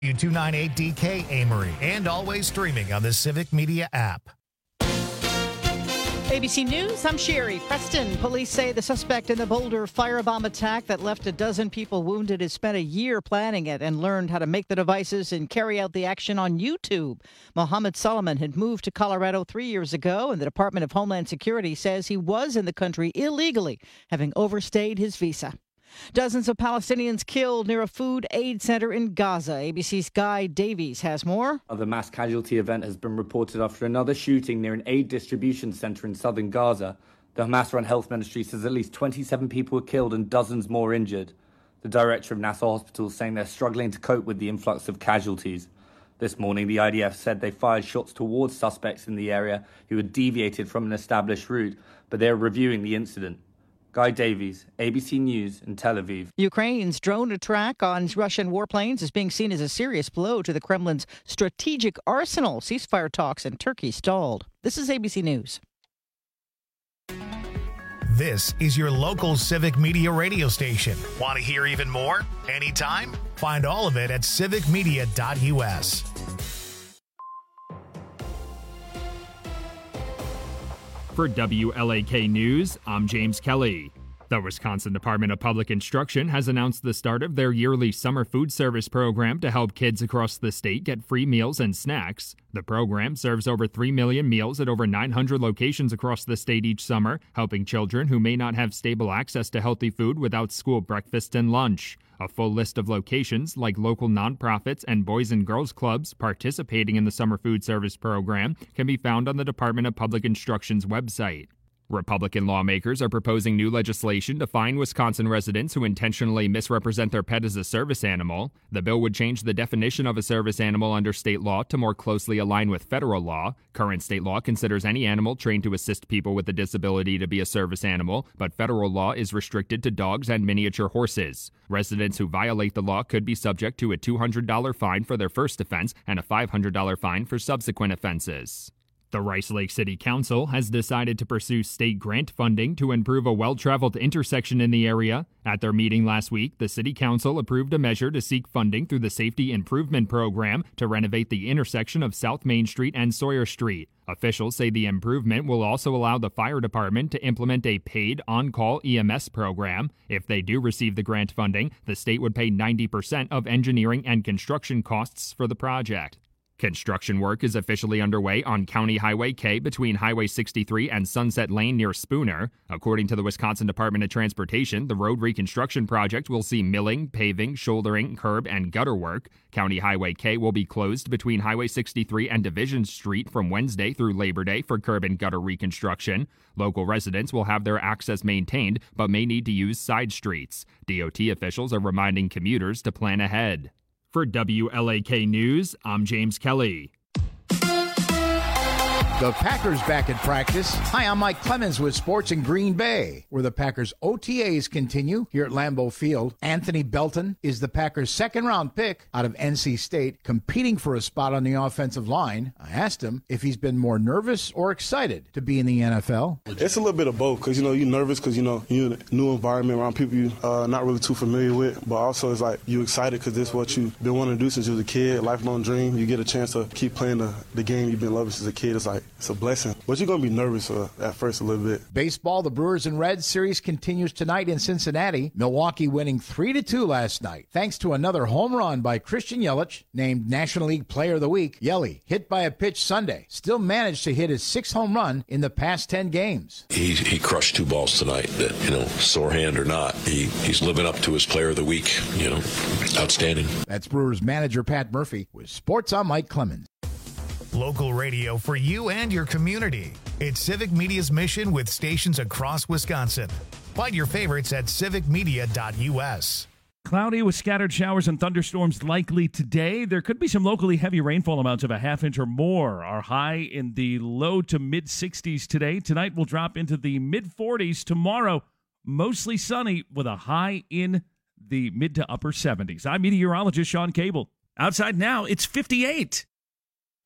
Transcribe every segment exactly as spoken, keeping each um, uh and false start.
U two ninety-eight D K Amory, and always streaming on the Civic Media app. A B C News, I'm Sherry. Preston police say the suspect in the Boulder firebomb attack that left a dozen people wounded has spent a year planning it and learned how to make the devices and carry out the action on YouTube. Mohammed Solomon had moved to Colorado three years ago, and the Department of Homeland Security says he was in the country illegally, having overstayed his visa. Dozens of Palestinians killed near a food aid center in Gaza. A B C's Guy Davies has more. The mass casualty event has been reported after another shooting near an aid distribution center in southern Gaza. The Hamas-run health ministry says at least twenty-seven people were killed and dozens more injured. The director of Nassau Hospital is saying they're struggling to cope with the influx of casualties. This morning, the I D F said they fired shots towards suspects in the area who had deviated from an established route, but they're reviewing the incident. Guy Davies, A B C News in Tel Aviv. Ukraine's drone attack on Russian warplanes is being seen as a serious blow to the Kremlin's strategic arsenal. Ceasefire talks in Turkey stalled. This is A B C News. This is your local Civic Media radio station. Want to hear even more? Anytime? Find all of it at civic media dot u s. For W L A K News, I'm James Kelly. The Wisconsin Department of Public Instruction has announced the start of their yearly summer food service program to help kids across the state get free meals and snacks. The program serves over three million meals at over nine hundred locations across the state each summer, helping children who may not have stable access to healthy food without school breakfast and lunch. A full list of locations, like local nonprofits and Boys and Girls Clubs participating in the summer food service program, can be found on the Department of Public Instruction's website. Republican lawmakers are proposing new legislation to fine Wisconsin residents who intentionally misrepresent their pet as a service animal. The bill would change the definition of a service animal under state law to more closely align with federal law. Current state law considers any animal trained to assist people with a disability to be a service animal, but federal law is restricted to dogs and miniature horses. Residents who violate the law could be subject to a two hundred dollars fine for their first offense and a five hundred dollars fine for subsequent offenses. The Rice Lake City Council has decided to pursue state grant funding to improve a well-traveled intersection in the area. At their meeting last week, the City Council approved a measure to seek funding through the Safety Improvement Program to renovate the intersection of South Main Street and Sawyer Street. Officials say the improvement will also allow the fire department to implement a paid on-call E M S program. If they do receive the grant funding, the state would pay ninety percent of engineering and construction costs for the project. Construction work is officially underway on County Highway K between Highway sixty-three and Sunset Lane near Spooner. According to the Wisconsin Department of Transportation, the road reconstruction project will see milling, paving, shouldering, curb, and gutter work. County Highway K will be closed between Highway sixty-three and Division Street from Wednesday through Labor Day for curb and gutter reconstruction. Local residents will have their access maintained, but may need to use side streets. D O T officials are reminding commuters to plan ahead. For W L A K News, I'm James Kelly. The Packers back in practice. Hi, I'm Mike Clemens with Sports in Green Bay, where the Packers O T As continue here at Lambeau Field. Anthony Belton is the Packers' second-round pick out of N C State, competing for a spot on the offensive line. I asked him if he's been more nervous or excited to be in the N F L. It's a little bit of both, because, you know, you're nervous because, you know, you're in a new environment around people you're uh, not really too familiar with, but also it's like you're excited because this is what you've been wanting to do since you was a kid, lifelong dream. You get a chance to keep playing the, the game you've been loving since a kid. It's like, it's a blessing. But you're going to be nervous uh, at first a little bit. Baseball, the Brewers and Reds series continues tonight in Cincinnati. Milwaukee winning three to two last night, thanks to another home run by Christian Yelich, named National League Player of the Week. Yelly, hit by a pitch Sunday, still managed to hit his sixth home run in the past ten games. He he crushed two balls tonight that, you know, sore hand or not, he he's living up to his Player of the Week, you know, outstanding. That's Brewers manager Pat Murphy with Sports. I'm Mike Clemens. Local radio for you and your community. It's Civic Media's mission with stations across Wisconsin. Find your favorites at civic media dot u s. Cloudy with scattered showers and thunderstorms likely today. There could be some locally heavy rainfall amounts of a half inch or more. Our high in the low to mid sixties today. Tonight will drop into the mid forties. Tomorrow, mostly sunny with a high in the mid to upper seventies. I'm meteorologist Sean Cable. Outside now, it's fifty-eight.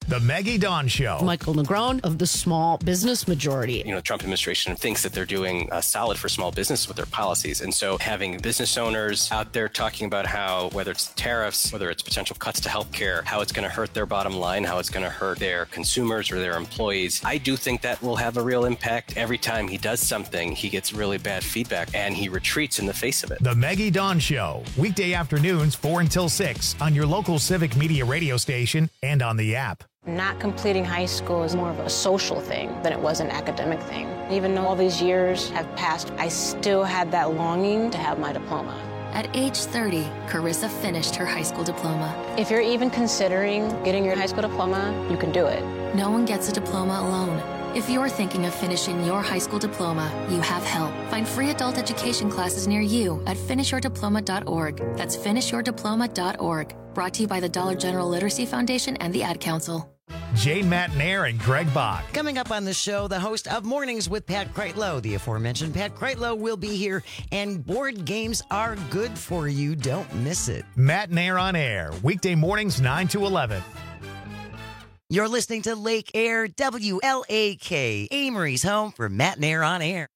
The Maggie Dawn Show. Michael Negron of the Small Business Majority. You know, the Trump administration thinks that they're doing uh, solid for small business with their policies. And so having business owners out there talking about how, whether it's tariffs, whether it's potential cuts to healthcare, how it's going to hurt their bottom line, how it's going to hurt their consumers or their employees, I do think that will have a real impact. Every time he does something, he gets really bad feedback and he retreats in the face of it. The Maggie Dawn Show. Weekday afternoons, four until six on your local Civic Media radio station and on the app. Not completing high school is more of a social thing than it was an academic thing. Even though all these years have passed, I still had that longing to have my diploma. At age thirty, Carissa finished her high school diploma. If you're even considering getting your high school diploma, you can do it. No one gets a diploma alone. If you're thinking of finishing your high school diploma, you have help. Find free adult education classes near you at finish your diploma dot org. That's finish your diploma dot org. Brought to you by the Dollar General Literacy Foundation and the Ad Council. Jane Matnair and Greg Bach. Coming up on the show, the host of Mornings with Pat Kreitlow. The aforementioned Pat Kreitlow will be here, and board games are good for you. Don't miss it. Matnair on air, weekday mornings nine to eleven. You're listening to Lake Air, W L A K, Amory's home for Matnair on air.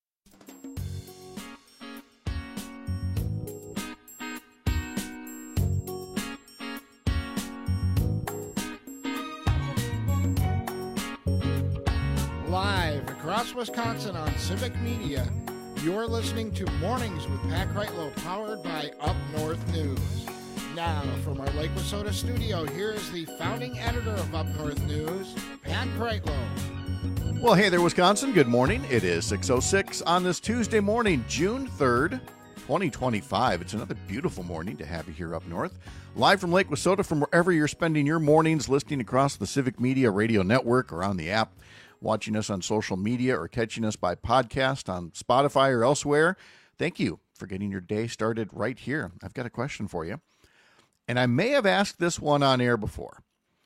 Live across Wisconsin on Civic Media, you're listening to Mornings with Pat Kreitlow, powered by Up North News. Now, from our Lake Wissota studio, here is the founding editor of Up North News, Pat Kreitlow. Well, hey there, Wisconsin. Good morning. It is six oh six on this Tuesday morning, June third, twenty twenty-five. It's another beautiful morning to have you here up north. Live from Lake Wissota, from wherever you're spending your mornings, listening across the Civic Media radio network or on the app, watching us on social media or catching us by podcast on Spotify or elsewhere. Thank you for getting your day started right here. I've got a question for you. And I may have asked this one on air before,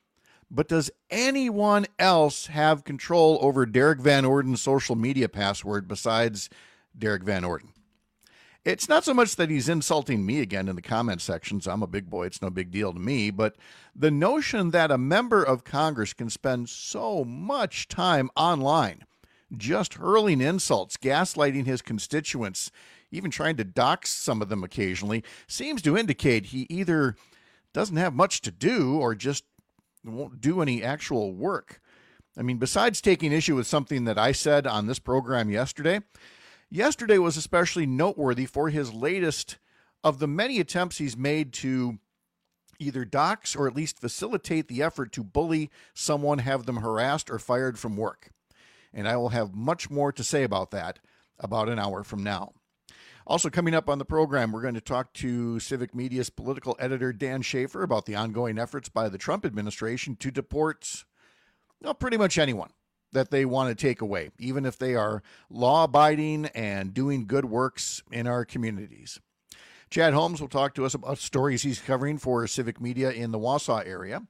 but does anyone else have control over Derek Van Orden's social media password besides Derek Van Orden? It's not so much that he's insulting me again in the comment sections. I'm a big boy. It's no big deal to me. But the notion that a member of Congress can spend so much time online just hurling insults, gaslighting his constituents, even trying to dox some of them occasionally, seems to indicate he either doesn't have much to do or just won't do any actual work. I mean, besides taking issue with something that I said on this program yesterday, yesterday was especially noteworthy for his latest of the many attempts he's made to either dox or at least facilitate the effort to bully someone, have them harassed or fired from work. And I will have much more to say about that about an hour from now. Also coming up on the program, we're going to talk to Civic Media's political editor Dan Schaefer about the ongoing efforts by the Trump administration to deport well, pretty much anyone that they want to take away, even if they are law-abiding and doing good works in our communities. Chad Holmes will talk to us about stories he's covering for Civic Media in the Wausau area.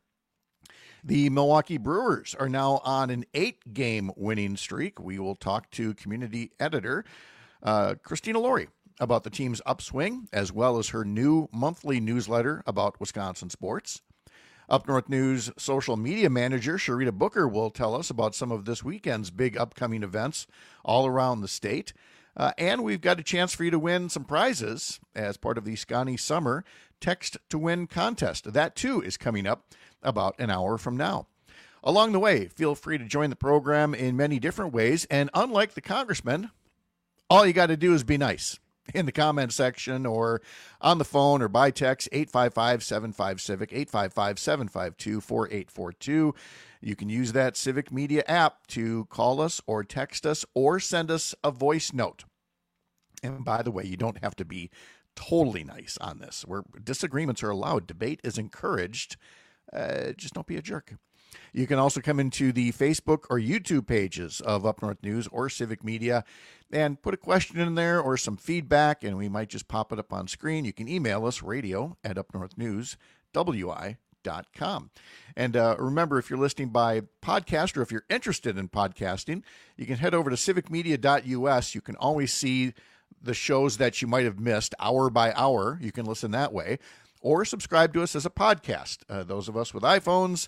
The Milwaukee Brewers are now on an eight-game winning streak. We will talk to community editor uh, Christina Laurie about the team's upswing, as well as her new monthly newsletter about Wisconsin sports. Up North News social media manager Sharita Booker will tell us about some of this weekend's big upcoming events all around the state. Uh, and we've got a chance for you to win some prizes as part of the Scotty Summer Text to Win contest. That, too, is coming up about an hour from now. Along the way, feel free to join the program in many different ways. And unlike the congressman, all you got to do is be nice in the comment section or on the phone or by text, eight five five, seven five, CIVIC, eight five five, seven five two, four eight four two. You can use that Civic Media app to call us or text us or send us a voice note. And by the way, you don't have to be totally nice on this. Where disagreements are allowed, debate is encouraged. Uh, just don't be a jerk. You can also come into the Facebook or YouTube pages of Up North News or Civic Media and put a question in there or some feedback, and we might just pop it up on screen. You can email us, radio at upnorthnewswi dot com. And uh, remember, if you're listening by podcast or if you're interested in podcasting, you can head over to civic media dot U S. You can always see the shows that you might have missed hour by hour. You can listen that way or subscribe to us as a podcast. Uh, those of us with iPhones,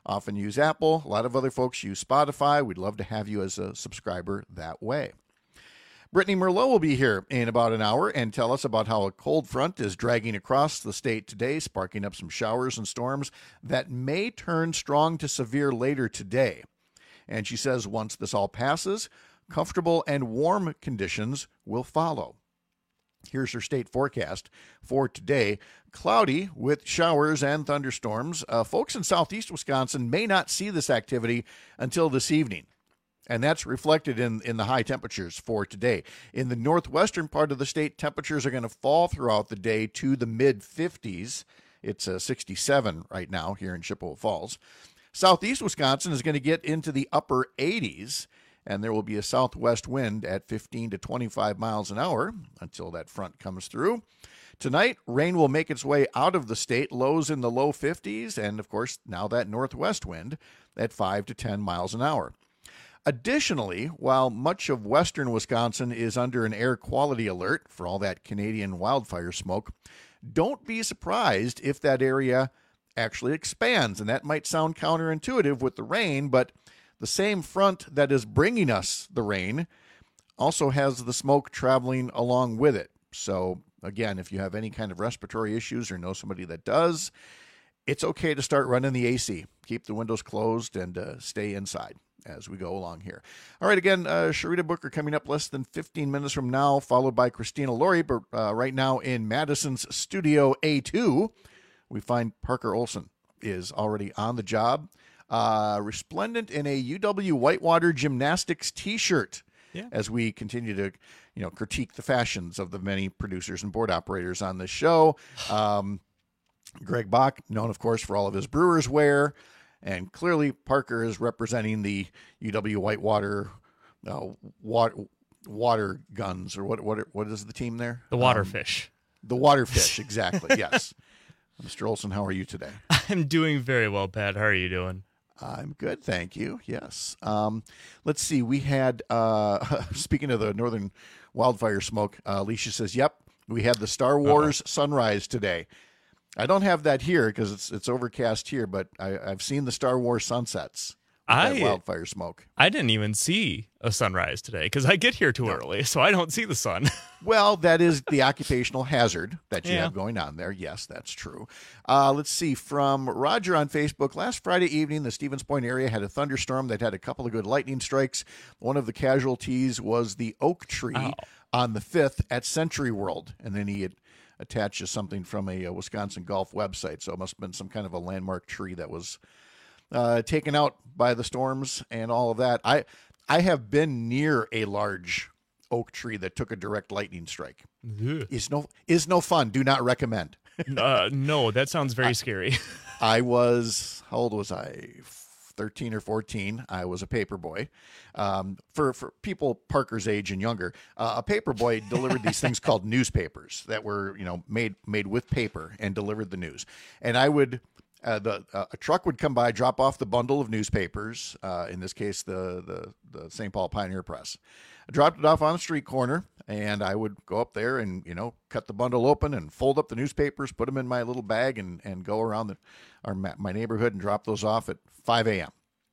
often use Apple. A lot of other folks use Spotify. We'd love to have you as a subscriber that way. Brittany Merlot will be here in about an hour and tell us about how a cold front is dragging across the state today, sparking up some showers and storms that may turn strong to severe later today. And she says once this all passes, comfortable and warm conditions will follow. Here's her state forecast for today. Cloudy with showers and thunderstorms. Uh, folks in southeast Wisconsin may not see this activity until this evening. And that's reflected in, in the high temperatures for today. In the northwestern part of the state, temperatures are going to fall throughout the day to the mid fifties. It's uh, sixty-seven right now here in Chippewa Falls. Southeast Wisconsin is going to get into the upper eighties, and there will be a southwest wind at fifteen to twenty-five miles an hour until that front comes through. Tonight, rain will make its way out of the state, lows in the low fifties, and of course, now that northwest wind at five to ten miles an hour. Additionally, while much of western Wisconsin is under an air quality alert for all that Canadian wildfire smoke, don't be surprised if that area actually expands. And that might sound counterintuitive with the rain, but the same front that is bringing us the rain also has the smoke traveling along with it. So again, if you have any kind of respiratory issues or know somebody that does, it's okay to start running the A C. Keep the windows closed and uh, stay inside as we go along here. All right, again, uh, Sharita Booker coming up less than fifteen minutes from now, followed by Christina Laurie. But uh, right now in Madison's Studio A two, we find Parker Olson is already on the job, uh, resplendent in a U W Whitewater Gymnastics T-shirt. Yeah. As we continue to, you know, critique the fashions of the many producers and board operators on this show. Um, Greg Bach, known, of course, for all of his Brewers wear. And clearly, Parker is representing the U W Whitewater uh, water, water guns, or what? What? What is the team there? The Waterfish. Um, the Waterfish, exactly. Yes. Mister Olson, how are you today? I'm doing very well, Pat. How are you doing? I'm good, thank you. Yes. Um, let's see. We had, uh, speaking of the northern wildfire smoke, uh, Alicia says, "Yep, we had the Star Wars Uh-oh. sunrise today." I don't have that here because it's it's overcast here, but I, I've seen the Star Wars sunsets. I wildfire smoke. I didn't even see a sunrise today because I get here too no. early, so I don't see the sun. Well, that is the occupational hazard that you yeah. have going on there. Yes, that's true. Uh, let's see. From Roger on Facebook, last Friday evening, the Stevens Point area had a thunderstorm that had a couple of good lightning strikes. One of the casualties was the oak tree oh. on the fifth at Century World, and then he had attaches something from a, a Wisconsin Golf website. So it must have been some kind of a landmark tree that was uh, taken out by the storms and all of that. I I have been near a large oak tree that took a direct lightning strike. Ugh. Is no is no fun. Do not recommend. uh, no, that sounds very I, scary. I was, how old was I? thirteen or fourteen. I was a paper boy. Um, for, for people Parker's age and younger, uh, a paper boy delivered these things called newspapers that were, you know, made made with paper and delivered the news. And I would, uh, the uh, a truck would come by, drop off the bundle of newspapers. Uh, in this case, the the the Saint Paul Pioneer Press. I dropped it off on the street corner, and I would go up there and, you know, cut the bundle open and fold up the newspapers, put them in my little bag, and and go around the our my neighborhood and drop those off at five a.m.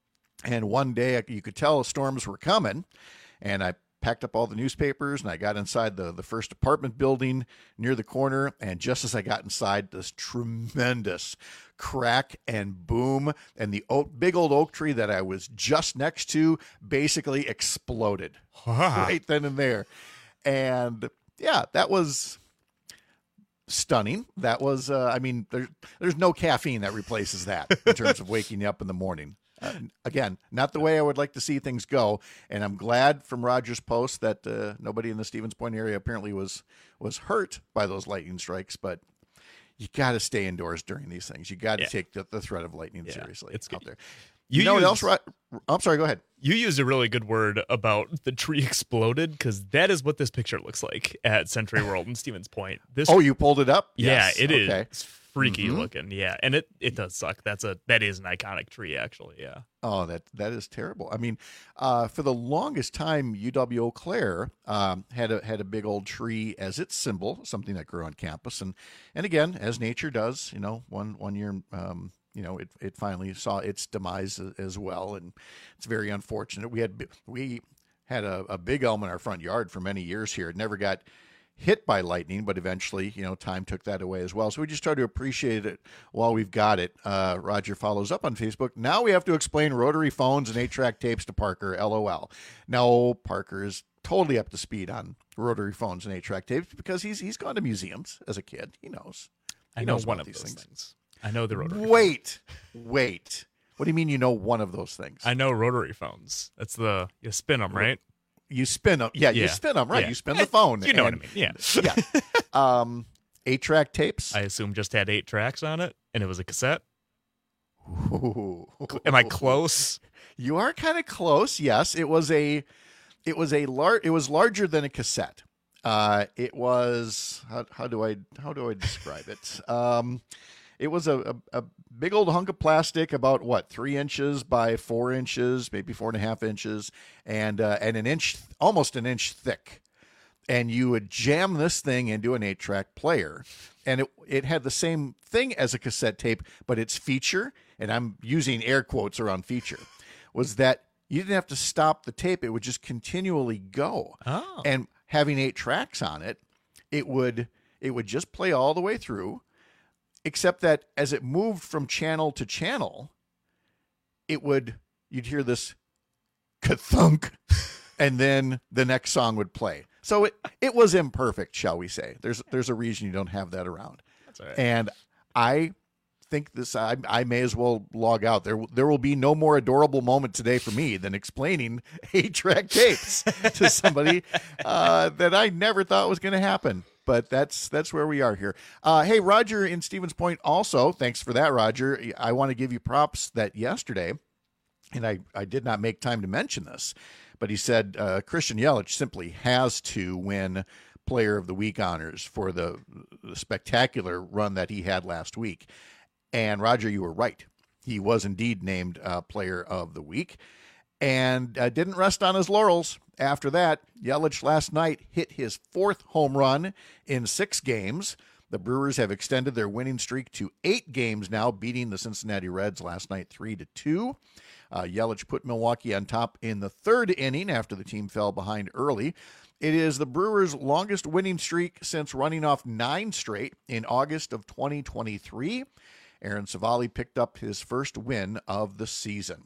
And one day you could tell storms were coming, and I packed up all the newspapers and I got inside the, the first apartment building near the corner. And just as I got inside, this tremendous crack and boom, and the oak, big old oak tree that I was just next to basically exploded right then and there. And yeah, that was stunning. That was, uh, I mean, there's, there's no caffeine that replaces that in terms of waking you up in the morning. Uh, again, not the way I would like to see things go. And I'm glad from Roger's post that uh, nobody in the Stevens Point area apparently was was hurt by those lightning strikes. But you got to stay indoors during these things. You got to yeah. take the, the threat of lightning yeah, seriously it's out there. You, you know used, what else? Ro- I'm sorry, go ahead. You used a really good word about the tree exploded, because that is what this picture looks like at Century World in Stevens Point. This, oh, you pulled it up? Yeah, yes. it okay. is. It's freaky mm-hmm. looking. Yeah, and it, it does suck. That's a that is an iconic tree, actually. Yeah. Oh, that that is terrible. I mean, uh, for the longest time, U W Eau Claire um, had a had a big old tree as its symbol, something that grew on campus, and and again, as nature does, you know, one one year um, you know, it, it finally saw its demise as well. And it's very unfortunate. We had, we had a, a big elm in our front yard for many years here. It never got hit by lightning, but eventually, you know, time took that away as well. So we just try to appreciate it while we've got it. Uh, Roger follows up on Facebook. Now we have to explain rotary phones and eight-track tapes to Parker, LOL. No, Parker is totally up to speed on rotary phones and eight-track tapes because he's he's gone to museums as a kid. He knows. He I know knows one of these those things. things. I know the rotary. Wait, wait. What do you mean you know one of those things? I know rotary phones. That's the, you spin them, right? You spin them. Yeah, Yeah. you spin them, right. Yeah. You spin the phone. You know and- what I mean. Yeah. Yeah. Um, eight-track tapes? I assume just had eight tracks on it, and it was a cassette. Ooh. Am I close? You are kind of close. Yes, it was a, it was a lar- It was larger than a cassette. Uh, it was how, how do I how do I describe it? Um, it was a, a, a big old hunk of plastic, about what three inches by four inches, maybe four and a half inches, and uh, and an inch, almost an inch thick. And you would jam this thing into an eight-track player, and it it had the same thing as a cassette tape, but its feature, and I'm using air quotes around feature, was that you didn't have to stop the tape; it would just continually go. Oh. And having eight tracks on it, it would it would just play all the way through, except that as it moved from channel to channel, it would you'd hear this ka-thunk, and then the next song would play. So it, it was imperfect, shall we say. There's there's a reason you don't have that around. That's all right. And I think this I, I may as well log out. There there will be no more adorable moment today for me than explaining eight-track tapes to somebody uh, that I never thought was going to happen. But that's that's where we are here. Uh, hey, Roger in Stevens Point also, thanks for that, Roger. I want to give you props that yesterday, and I, I did not make time to mention this, but he said uh, Christian Yelich simply has to win Player of the Week honors for the, the spectacular run that he had last week. And Roger, you were right. He was indeed named uh, Player of the Week, and uh, didn't rest on his laurels. After that, Yelich last night hit his fourth home run in six games. The Brewers have extended their winning streak to eight games now, beating the Cincinnati Reds last night three to two. Uh, Yelich put Milwaukee on top in the third inning after the team fell behind early. It is the Brewers' longest winning streak since running off nine straight in August of twenty twenty-three. Aaron Savali picked up his first win of the season.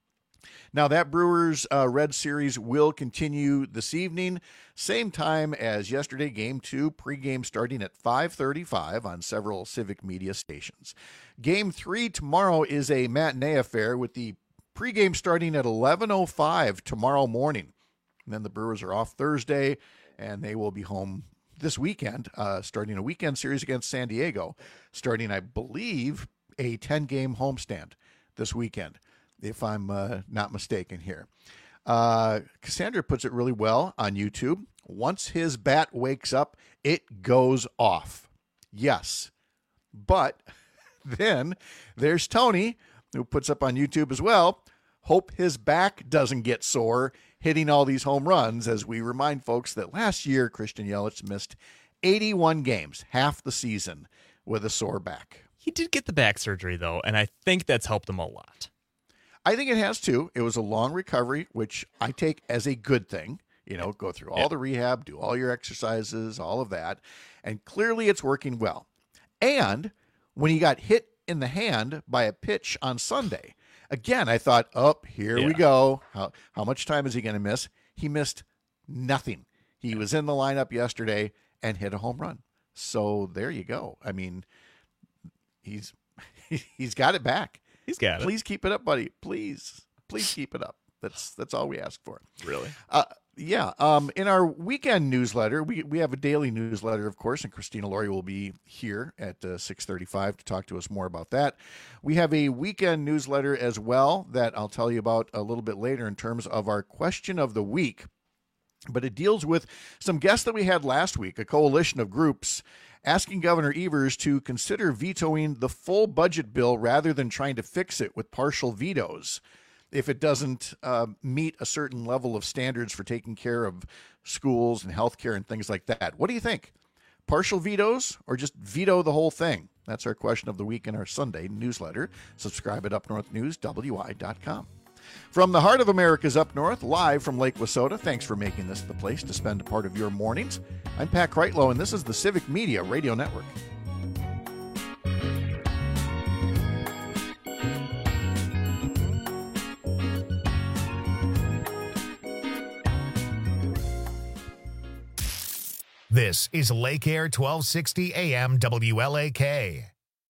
Now, that Brewers uh, Red Series will continue this evening, same time as yesterday, Game two, pregame starting at five thirty-five on several Civic Media stations. Game three tomorrow is a matinee affair with the pregame starting at eleven oh five tomorrow morning. And then the Brewers are off Thursday, and they will be home this weekend, uh, starting a weekend series against San Diego, starting, I believe, a ten-game homestand this weekend, if I'm uh, not mistaken here. Uh, Cassandra puts it really well on YouTube. Once his bat wakes up, it goes off. Yes. But then there's Tony, who puts up on YouTube as well. Hope his back doesn't get sore hitting all these home runs, as we remind folks that last year Christian Yelich missed eighty-one games, half the season, with a sore back. He did get the back surgery, though, and I think that's helped him a lot. I think it has, too. It was a long recovery, which I take as a good thing. You know, go through all Yeah. the rehab, do all your exercises, all of that, and clearly it's working well. And when he got hit in the hand by a pitch on Sunday, again, I thought, oh, here Yeah. we go. How, how much time is he going to miss? He missed nothing. He was in the lineup yesterday and hit a home run. So there you go. I mean, he's he's got it back. He's got it. Please keep it up, buddy. Please, please keep it up. That's that's all we ask for. Really? Uh, yeah. Um, in our weekend newsletter, we we have a daily newsletter, of course, and Christina Laurie will be here at uh, six thirty-five to talk to us more about that. We have a weekend newsletter as well that I'll tell you about a little bit later in terms of our question of the week. But it deals with some guests that we had last week, a coalition of groups asking Governor Evers to consider vetoing the full budget bill rather than trying to fix it with partial vetoes if it doesn't uh, meet a certain level of standards for taking care of schools and healthcare and things like that. What do you think? Partial vetoes or just veto the whole thing? That's our question of the week in our Sunday newsletter. Subscribe at up north news w i dot com. From the heart of America's Up North, live from Lake Wissota, thanks for making this the place to spend a part of your mornings. I'm Pat Kreitlow, and this is the Civic Media Radio Network. This is Lake Air twelve sixty A M W L A K.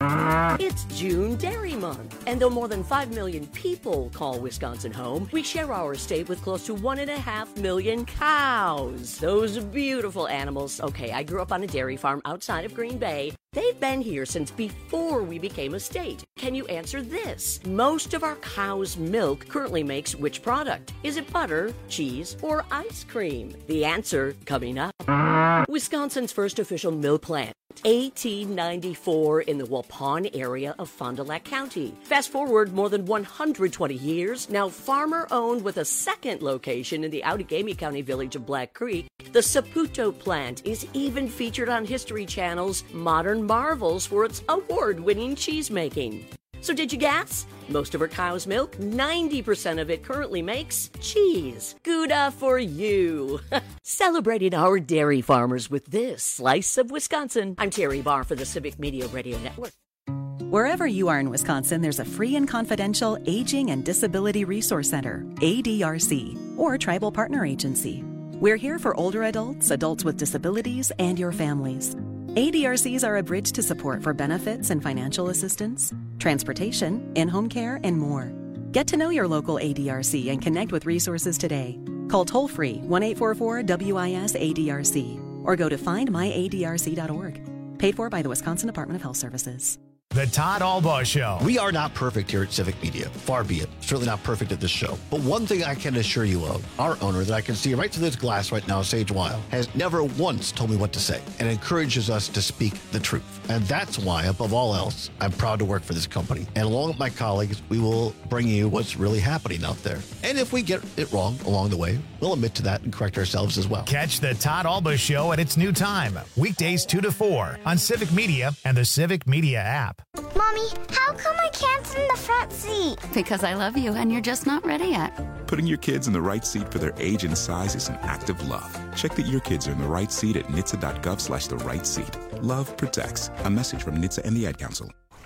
It's June Dairy Month, and though more than five million people call Wisconsin home, we share our state with close to one and a half million cows. Those beautiful animals. Okay, I grew up on a dairy farm outside of Green Bay. They've been here since before we became a state. Can you answer this? Most of our cow's milk currently makes which product? Is it butter, cheese, or ice cream? The answer coming up. Wisconsin's first official milk plant, eighteen ninety-four, in the Waupun area of Fond du Lac County. Fast forward more than one hundred twenty years, now farmer-owned with a second location in the Outagamie County village of Black Creek. The Saputo plant is even featured on History Channel's Modern Marvels for its award-winning cheese making. So did you guess? Most of our cow's milk, ninety percent of it currently makes cheese. Gouda for you. Celebrating our dairy farmers with this slice of Wisconsin. I'm Terry Barr for the Civic Media Radio Network. Wherever you are in Wisconsin, there's a free and confidential Aging and Disability Resource Center, A D R C, or Tribal Partner Agency. We're here for older adults, adults with disabilities, and your families. A D R Cs are a bridge to support for benefits and financial assistance, transportation, in-home care, and more. Get to know your local A D R C and connect with resources today. Call toll-free one eight four four W I S A D R C or go to find my A D R C dot org. Paid for by the Wisconsin Department of Health Services. The Todd Albaugh Show. We are not perfect here at Civic Media. Far be it. Certainly not perfect at this show. But one thing I can assure you of, our owner that I can see right through this glass right now, Sage Weil, has never once told me what to say and encourages us to speak the truth. And that's why, above all else, I'm proud to work for this company. And along with my colleagues, we will bring you what's really happening out there. And if we get it wrong along the way, we'll admit to that and correct ourselves as well. Catch the Todd Albaugh Show at its new time, weekdays two to four on Civic Media and the Civic Media app. Mommy, how come I can't sit in the front seat? Because I love you and you're just not ready yet. Putting your kids in the right seat for their age and size is an act of love. Check that your kids are in the right seat at N H T S A dot gov slash the right seat. Love protects. A message from N H T S A and the Ad Council.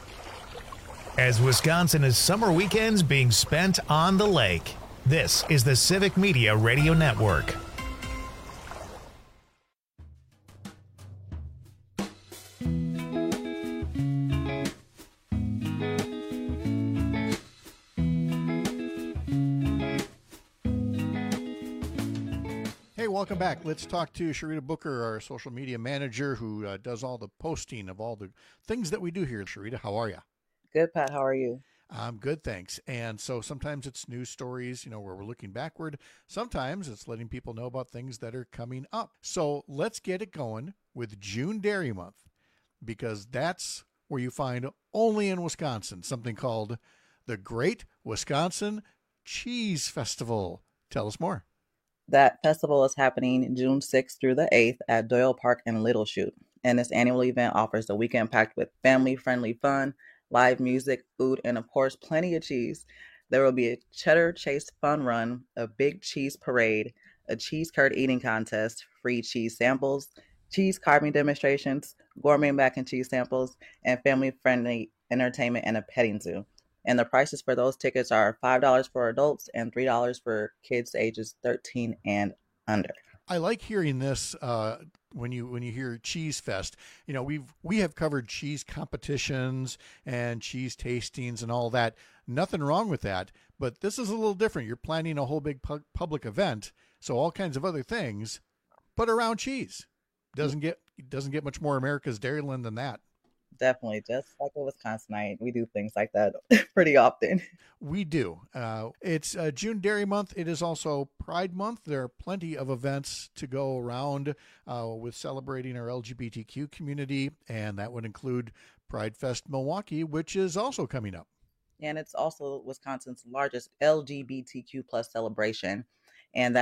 As Wisconsin is summer weekends being spent on the lake, this is the Civic Media Radio Network. Welcome back. Let's talk to Sharita Booker, our social media manager, who uh, does all the posting of all the things that we do here. Sharita, how are you? Good, Pat. How are you? I'm good, thanks. And so sometimes it's news stories, you know, where we're looking backward. Sometimes it's letting people know about things that are coming up. So let's get it going with June Dairy Month, because that's where you find only in Wisconsin something called the Great Wisconsin Cheese Festival. Tell us more. That festival is happening June sixth through the eighth at Doyle Park in Little Chute. And this annual event offers a weekend packed with family-friendly fun, live music, food, and of course, plenty of cheese. There will be a cheddar chase fun run, a big cheese parade, a cheese curd eating contest, free cheese samples, cheese carving demonstrations, gourmet mac and cheese samples, and family-friendly entertainment and a petting zoo. And the prices for those tickets are five dollars for adults and three dollars for kids ages thirteen and under. I like hearing this uh, when you when you hear Cheese Fest. You know, we've we have covered cheese competitions and cheese tastings and all that. Nothing wrong with that, but this is a little different. You're planning a whole big pu- public event, so all kinds of other things, but around cheese. Doesn't get doesn't get much more America's Dairyland than that. Definitely. Just like a Wisconsinite, we do things like that pretty often. We do. Uh, it's uh, June Dairy Month. It is also Pride Month. There are plenty of events to go around uh, with celebrating our L G B T Q community, and that would include Pride Fest Milwaukee, which is also coming up. And it's also Wisconsin's largest L G B T Q plus celebration, and that's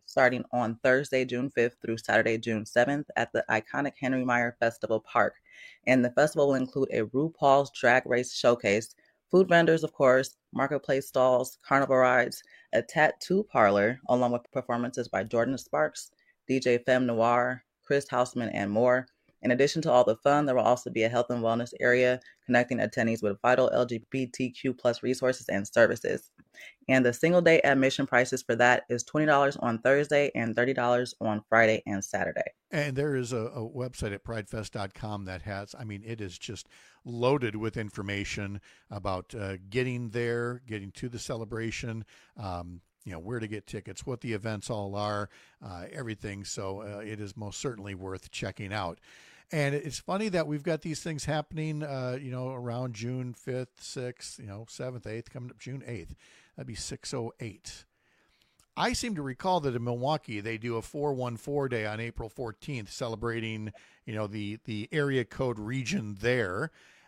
starting on Thursday, June fifth through Saturday, June seventh at the iconic Henry Meyer Festival Park. And the festival will include a RuPaul's Drag Race showcase, food vendors, of course, marketplace stalls, carnival rides, a tattoo parlor, along with performances by Jordan Sparks, D J Femme Noir, Chris Houseman, and more. In addition to all the fun, there will also be a health and wellness area connecting attendees with vital L G B T Q plus resources and services. And the single day admission prices for that is twenty dollars on Thursday and thirty dollars on Friday and Saturday. And there is a, a website at pride fest dot com that has, I mean, it is just loaded with information about uh, getting there, getting to the celebration, um, you know, where to get tickets, what the events all are, uh, everything. So uh, it is most certainly worth checking out. And it's funny that we've got these things happening, uh, you know, around June fifth, sixth, you know, seventh, eighth, coming up June eighth. That'd be six oh eight. I seem to recall that in Milwaukee, they do a four one four day on April fourteenth, celebrating, you know, the, the area code region there.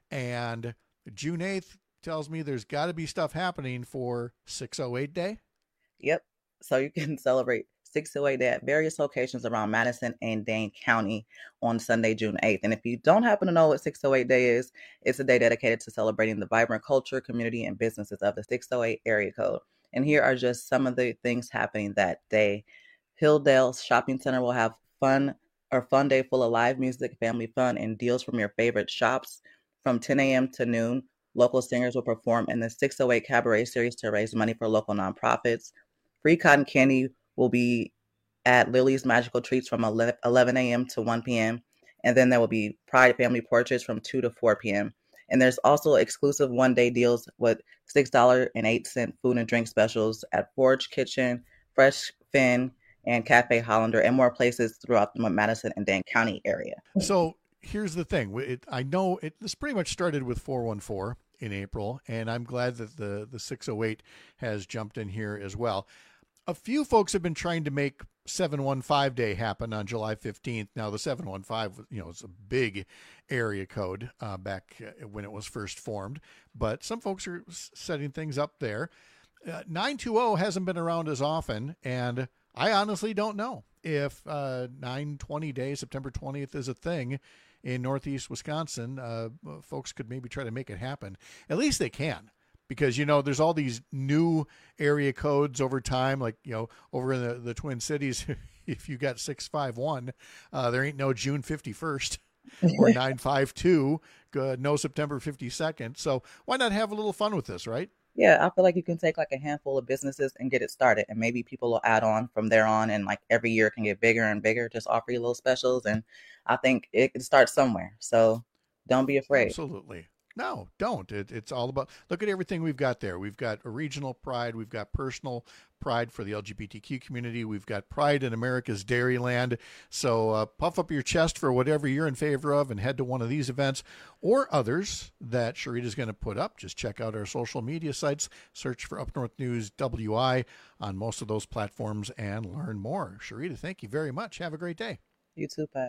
And June eighth tells me there's got to be stuff happening for six oh eight day. Yep. So you can celebrate six oh eight Day at various locations around Madison and Dane County on Sunday, June eighth. And if you don't happen to know what six oh eight Day is, it's a day dedicated to celebrating the vibrant culture, community, and businesses of the six oh eight area code. And here are just some of the things happening that day. Hilldale Shopping Center will have fun or fun day full of live music, family fun, and deals from your favorite shops. From ten a.m. to noon, local singers will perform in the six oh eight Cabaret Series to raise money for local nonprofits. Free cotton candy will be at Lily's Magical Treats from eleven a.m. to one p.m. And then there will be Pride Family Portraits from two to four p.m. And there's also exclusive one-day deals with six dollars and eight cents food and drink specials at Forge Kitchen, Fresh Fin, and Cafe Hollander, and more places throughout the Madison and Dane County area. So here's the thing. It, I know it, this pretty much started with four one four in April, and I'm glad that the, the six oh eight has jumped in here as well. A few folks have been trying to make seven one five Day happen on July fifteenth. Now, the seven one five, you know, it's a big area code uh, back when it was first formed, but some folks are setting things up there. Uh, nine two zero hasn't been around as often, and I honestly don't know if uh, nine twenty Day, September twentieth, is a thing in Northeast Wisconsin. Uh, folks could maybe try to make it happen. At least they can. Because, you know, there's all these new area codes over time, like, you know, over in the, the Twin Cities, if you got six five one, uh, there ain't no June fifty-first or nine five two, uh, no September fifty-second. So why not have a little fun with this, right? Yeah, I feel like you can take like a handful of businesses and get it started, and maybe people will add on from there on, and like every year it can get bigger and bigger, just offer you little specials. And I think it can start somewhere. So don't be afraid. Absolutely. No, don't. It, it's all about, look at everything we've got there. We've got a regional pride. We've got personal pride for the L G B T Q community. We've got pride in America's Dairyland. So uh, puff up your chest for whatever you're in favor of and head to one of these events or others that Sharita's going to put up. Just check out our social media sites. Search for Up North News W I on most of those platforms and learn more. Sharita, thank you very much. Have a great day. You too, Pat.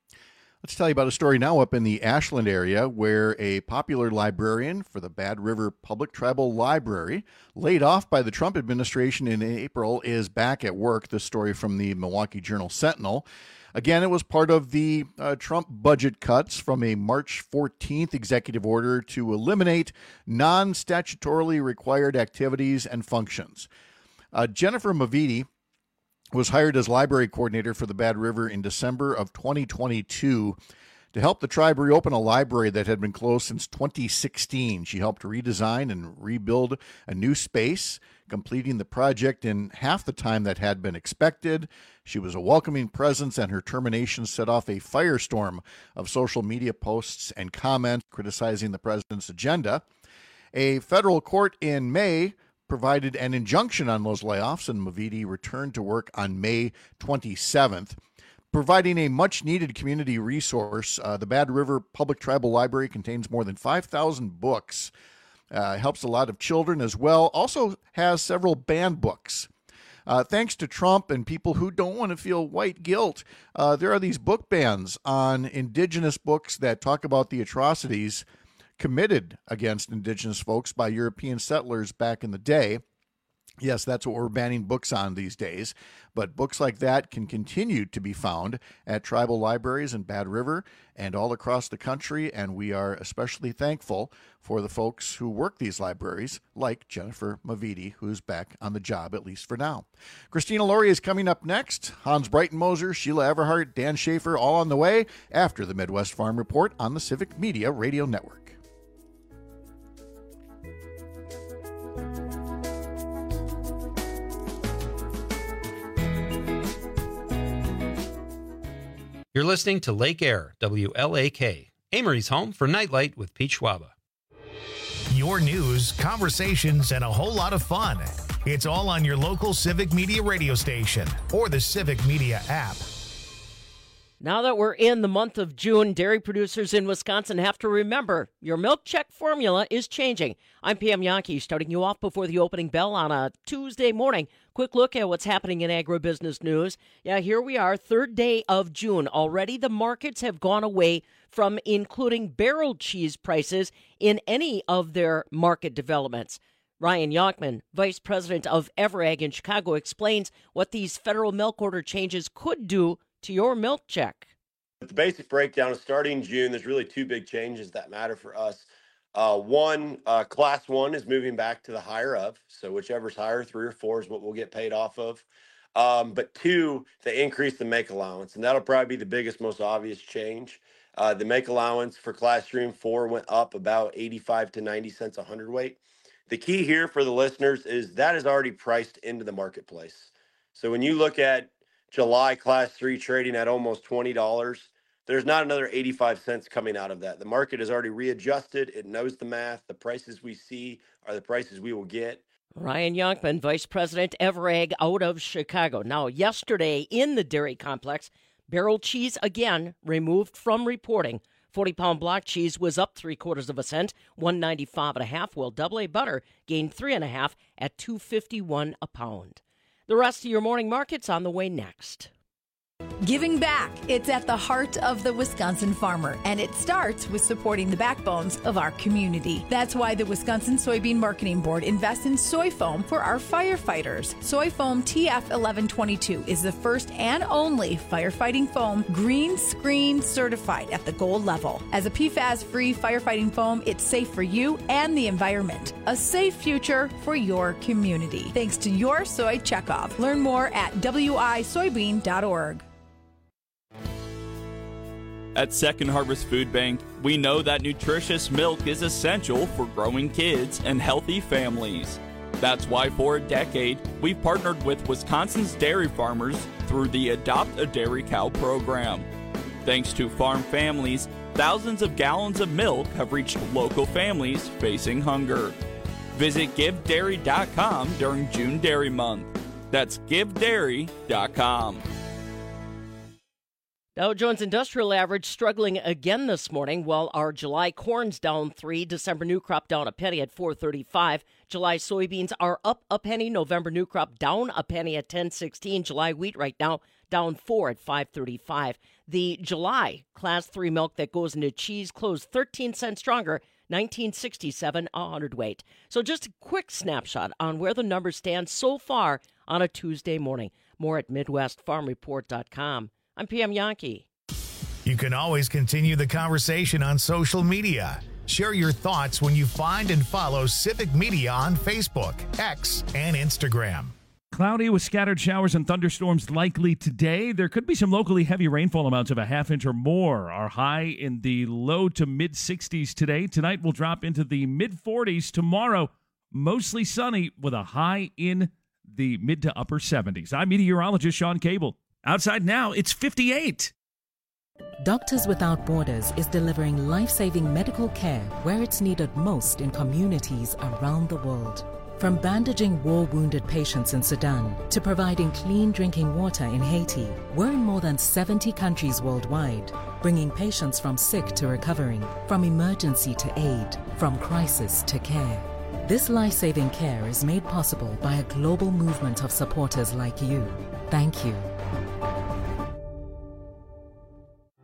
Let's tell you about a story now up in the Ashland area where a popular librarian for the Bad River Public Tribal Library, laid off by the Trump administration in April, is back at work. This story from the Milwaukee Journal-Sentinel. Again, it was part of the uh, Trump budget cuts from a March fourteenth executive order to eliminate non-statutorily required activities and functions. Uh, Jennifer Mavidi was hired as library coordinator for the Bad River in December of twenty twenty-two to help the tribe reopen a library that had been closed since twenty sixteen. She helped redesign and rebuild a new space, completing the project in half the time that had been expected. She was a welcoming presence, and her termination set off a firestorm of social media posts and comments criticizing the president's agenda. A federal court in May provided an injunction on those layoffs, and Mavidi returned to work on May twenty-seventh. Providing a much-needed community resource, uh, the Bad River Public Tribal Library contains more than five thousand books. Uh, helps a lot of children as well. Also has several banned books. Uh, thanks to Trump and people who don't want to feel white guilt, uh, there are these book bans on indigenous books that talk about the atrocities committed against indigenous folks by European settlers back in the day. Yes, that's what we're banning books on these days. But books like that can continue to be found at tribal libraries in Bad River and all across the country. And we are especially thankful for the folks who work these libraries, like Jennifer Mavidi, who's back on the job, at least for now. Christina Laurie is coming up next. Hans Breitenmoser, Sheila Everhart, Dan Schaefer, all on the way after the Midwest Farm Report on the Civic Media Radio Network. You're listening to Lake Air, W L A K, Amory's home for Nightlight with Pete Schwaba. Your news, conversations, and a whole lot of fun. It's all on your local Civic Media radio station or the Civic Media app. Now that we're in the month of June, dairy producers in Wisconsin have to remember your milk check formula is changing. I'm Pam Yankee, starting you off before the opening bell on a Tuesday morning. Quick look at what's happening in agribusiness news. Yeah, here we are, third day of June. Already the markets have gone away from including barrel cheese prices in any of their market developments. Ryan Yonkman, Vice President of Everag in Chicago, explains what these federal milk order changes could do to your milk check. The basic breakdown is starting June. There's really two big changes that matter for us. Uh, one, uh, class one is moving back to the higher of. So whichever's higher, three or four is what we'll get paid off of. Um, but two, they increase the make allowance, and that'll probably be the biggest, most obvious change. Uh, the make allowance for class three and four went up about eighty-five to ninety cents a hundredweight. The key here for the listeners is that is already priced into the marketplace. So when you look at July class three trading at almost twenty dollars, there's not another eighty-five cents coming out of that. The market has already readjusted. It knows the math. The prices we see are the prices we will get. Ryan Yonkman, Vice President, Everag out of Chicago. Now, yesterday in the dairy complex, barrel cheese again removed from reporting. forty-pound block cheese was up three quarters of a cent, one ninety-five and a half, while double A butter gained three and a half at two fifty-one a pound. The rest of your morning market's on the way next. Giving back. It's at the heart of the Wisconsin farmer, and it starts with supporting the backbones of our community. That's why the Wisconsin Soybean Marketing Board invests in soy foam for our firefighters. Soy foam T F eleven twenty-two is the first and only firefighting foam green screen certified at the gold level. As a P FAS-free firefighting foam, it's safe for you and the environment. A safe future for your community. Thanks to your soy checkoff. Learn more at W I soybean dot org. At Second Harvest Food Bank, we know that nutritious milk is essential for growing kids and healthy families. That's why for a decade, we've partnered with Wisconsin's dairy farmers through the Adopt a Dairy Cow program. Thanks to farm families, thousands of gallons of milk have reached local families facing hunger. Visit give dairy dot com during June Dairy Month. That's give dairy dot com. Dow Jones Industrial Average struggling again this morning, while our July corn's down three, December new crop down a penny at four thirty-five. July soybeans are up a penny, November new crop down a penny at ten sixteen. July wheat right now down four at five thirty-five. The July class three milk that goes into cheese closed thirteen cents stronger, nineteen sixty-seven a hundredweight. So just a quick snapshot on where the numbers stand so far on a Tuesday morning. More at midwest farm report dot com. I'm Pam Yankee. You can always continue the conversation on social media. Share your thoughts when you find and follow Civic Media on Facebook, X, and Instagram. Cloudy with scattered showers and thunderstorms likely today. There could be some locally heavy rainfall amounts of a half inch or more. Our high in the low to mid sixties today. Tonight will drop into the mid forties. Tomorrow, mostly sunny with a high in the mid to upper seventies. I'm meteorologist Sean Cable. Outside now, it's fifty-eight. Doctors Without Borders is delivering life-saving medical care where it's needed most in communities around the world. From bandaging war-wounded patients in Sudan to providing clean drinking water in Haiti, we're in more than seventy countries worldwide, bringing patients from sick to recovering, from emergency to aid, from crisis to care. This life-saving care is made possible by a global movement of supporters like you. Thank you.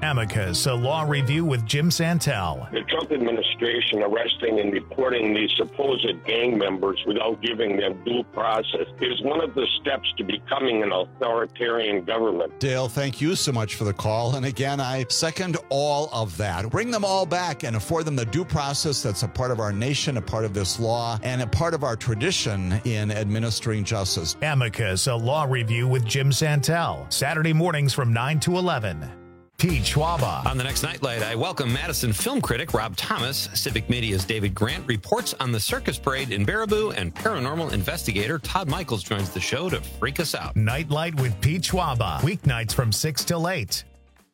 Amicus, a law review with Jim Santel. The Trump administration arresting and deporting these supposed gang members without giving them due process is one of the steps to becoming an authoritarian government. Dale, thank you so much for the call. And again, I second all of that. Bring them all back and afford them the due process that's a part of our nation, a part of this law, and a part of our tradition in administering justice. Amicus, a law review with Jim Santel. Saturday mornings from nine to eleven. Pete Schwaba. On the next Nightlight, I welcome Madison film critic Rob Thomas. Civic Media's David Grant reports on the circus parade in Baraboo, and paranormal investigator Todd Michaels joins the show to freak us out. Nightlight with Pete Schwaba. Weeknights from six till eight.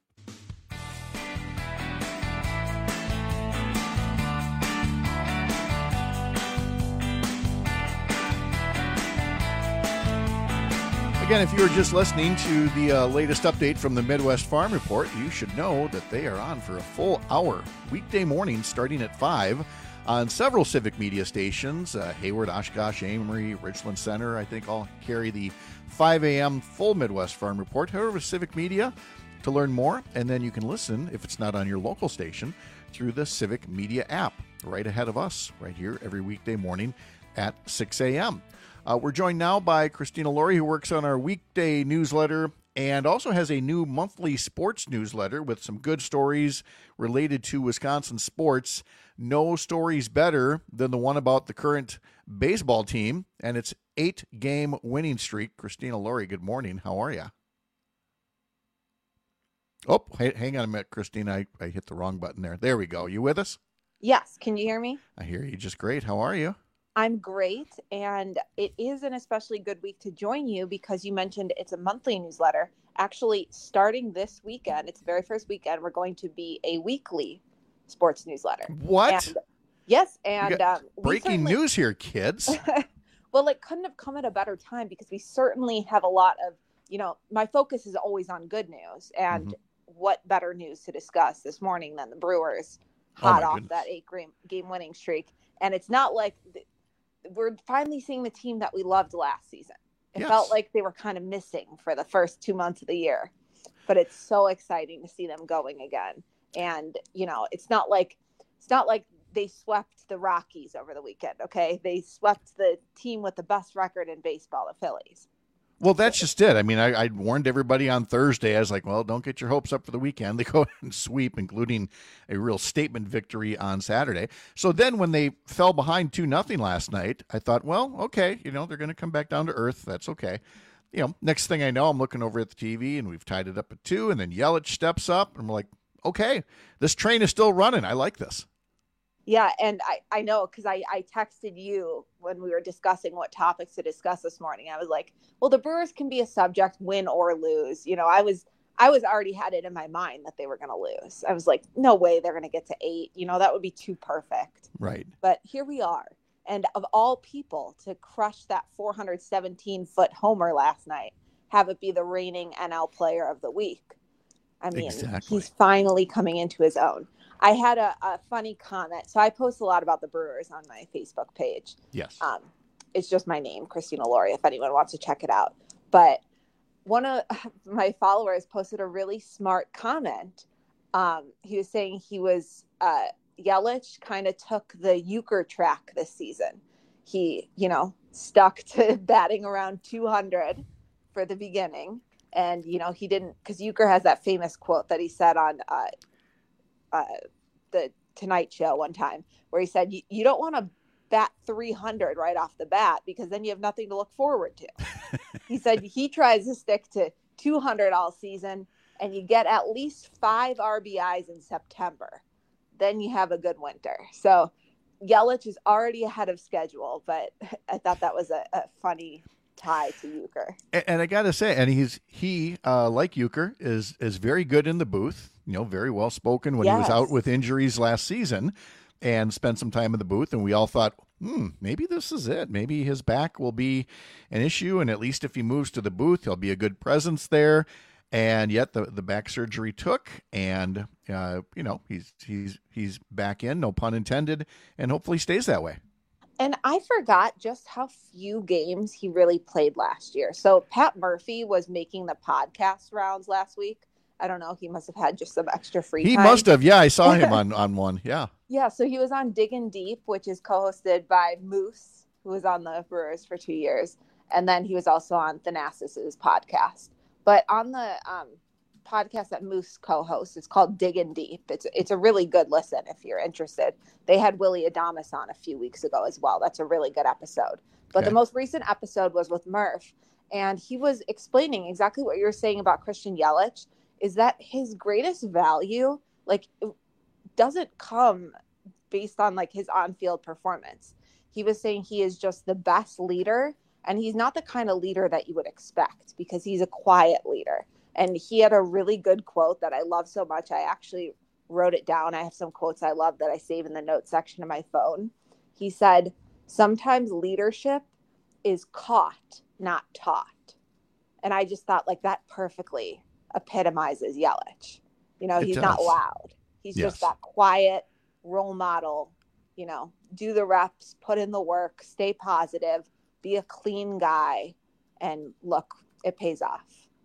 Again, if you were just listening to the uh, latest update from the Midwest Farm Report, you should know that they are on for a full hour, weekday mornings starting at five on several Civic Media stations. Uh, Hayward, Oshkosh, Amory, Richland Center, I think all carry the five a.m. full Midwest Farm Report. However, Civic Media to learn more, and then you can listen, if it's not on your local station, through the Civic Media app right ahead of us, right here every weekday morning at six a.m. Uh, we're joined now by Christina Laurie, who works on our weekday newsletter and also has a new monthly sports newsletter with some good stories related to Wisconsin sports. No stories better than the one about the current baseball team and its eight-game winning streak. Christina Laurie, good morning. How are you? Oh, hey, hang on a minute, Christina. I, I hit the wrong button there. There we go. You with us? Yes. Can you hear me? I hear you just great. How are you? I'm great, and it is an especially good week to join you because you mentioned it's a monthly newsletter. Actually, starting this weekend, it's the very first weekend, we're going to be a weekly sports newsletter. What? And, yes, and um, breaking news here, kids. Well, it couldn't have come at a better time because we certainly have a lot of, you know, my focus is always on good news, and mm-hmm. what better news to discuss this morning than the Brewers hot oh off goodness. that eight-game game winning streak. And it's not like the, we're finally seeing the team that we loved last season. It yes. felt like they were kind of missing for the first two months of the year, but it's so exciting to see them going again. And, you know, it's not like, it's not like they swept the Rockies over the weekend. Okay. They swept the team with the best record in baseball, the Phillies. Well, that's just it. I mean, I, I warned everybody on Thursday. I was like, well, don't get your hopes up for the weekend. They go and sweep, including a real statement victory on Saturday. So then when they fell behind two nothing last night, I thought, well, okay, you know, they're going to come back down to earth. That's okay. You know, next thing I know, I'm looking over at the T V, and we've tied it up at two, and then Yelich steps up, and we're like, okay, this train is still running. I like this. Yeah, and I, I know because I, I texted you when we were discussing what topics to discuss this morning. I was like, well, the Brewers can be a subject, win or lose. You know, I was I was already had it in my mind that they were going to lose. I was like, no way they're going to get to eight. You know, that would be too perfect. Right. But here we are. And of all people to crush that four hundred seventeen foot homer last night, have it be the reigning N L player of the week. I mean, exactly. He's finally coming into his own. I had a, a funny comment. So I post a lot about the Brewers on my Facebook page. Yes. Um, it's just my name, Christina Laurie, if anyone wants to check it out. But one of my followers posted a really smart comment. Um, he was saying he was, uh, Yelich kind of took the Euchre track this season. He, you know, stuck to batting around two hundred for the beginning. And, you know, he didn't, because Euchre has that famous quote that he said on uh, uh, the Tonight Show one time, where he said, you don't want to bat three hundred right off the bat because then you have nothing to look forward to. He said he tries to stick to two hundred all season, and you get at least five R B Is in September. Then you have a good winter. So Yelich is already ahead of schedule, but I thought that was a, a funny tie to Euchre. And, and I got to say, and he's he uh, like Euchre is is very good in the booth. You know, very well spoken when yes. he was out with injuries last season, and spent some time in the booth. And we all thought, hmm, maybe this is it. Maybe his back will be an issue, and at least if he moves to the booth, he'll be a good presence there. And yet the, the back surgery took, and uh, you know he's he's he's back in, no pun intended, and hopefully stays that way. And I forgot just how few games he really played last year. So Pat Murphy was making the podcast rounds last week, I don't know. He must have had just some extra free He time. must have. Yeah, I saw him on, on one. Yeah. Yeah, so he was on Diggin' Deep, which is co-hosted by Moose, who was on the Brewers for two years. And then he was also on Thanasis' podcast. But on the um, podcast that Moose co-hosts, it's called Diggin' Deep. It's it's a really good listen if you're interested. They had Willie Adames on a few weeks ago as well. That's a really good episode. But Okay. the most recent episode was with Murph. And he was explaining exactly what you were saying about Christian Yelich, is that his greatest value, like, it doesn't come based on, like, his on-field performance. He was saying he is just the best leader, and he's not the kind of leader that you would expect because he's a quiet leader. And he had a really good quote that I love so much. I actually wrote it down. I have some quotes I love that I save in the notes section of my phone. He said, "Sometimes leadership is caught, not taught." And I just thought, like, that perfectly epitomizes Yelich. You know, It he's does. not loud. He's Yes. just that quiet role model, you know, do the reps, put in the work, stay positive, be a clean guy, and look, it pays off.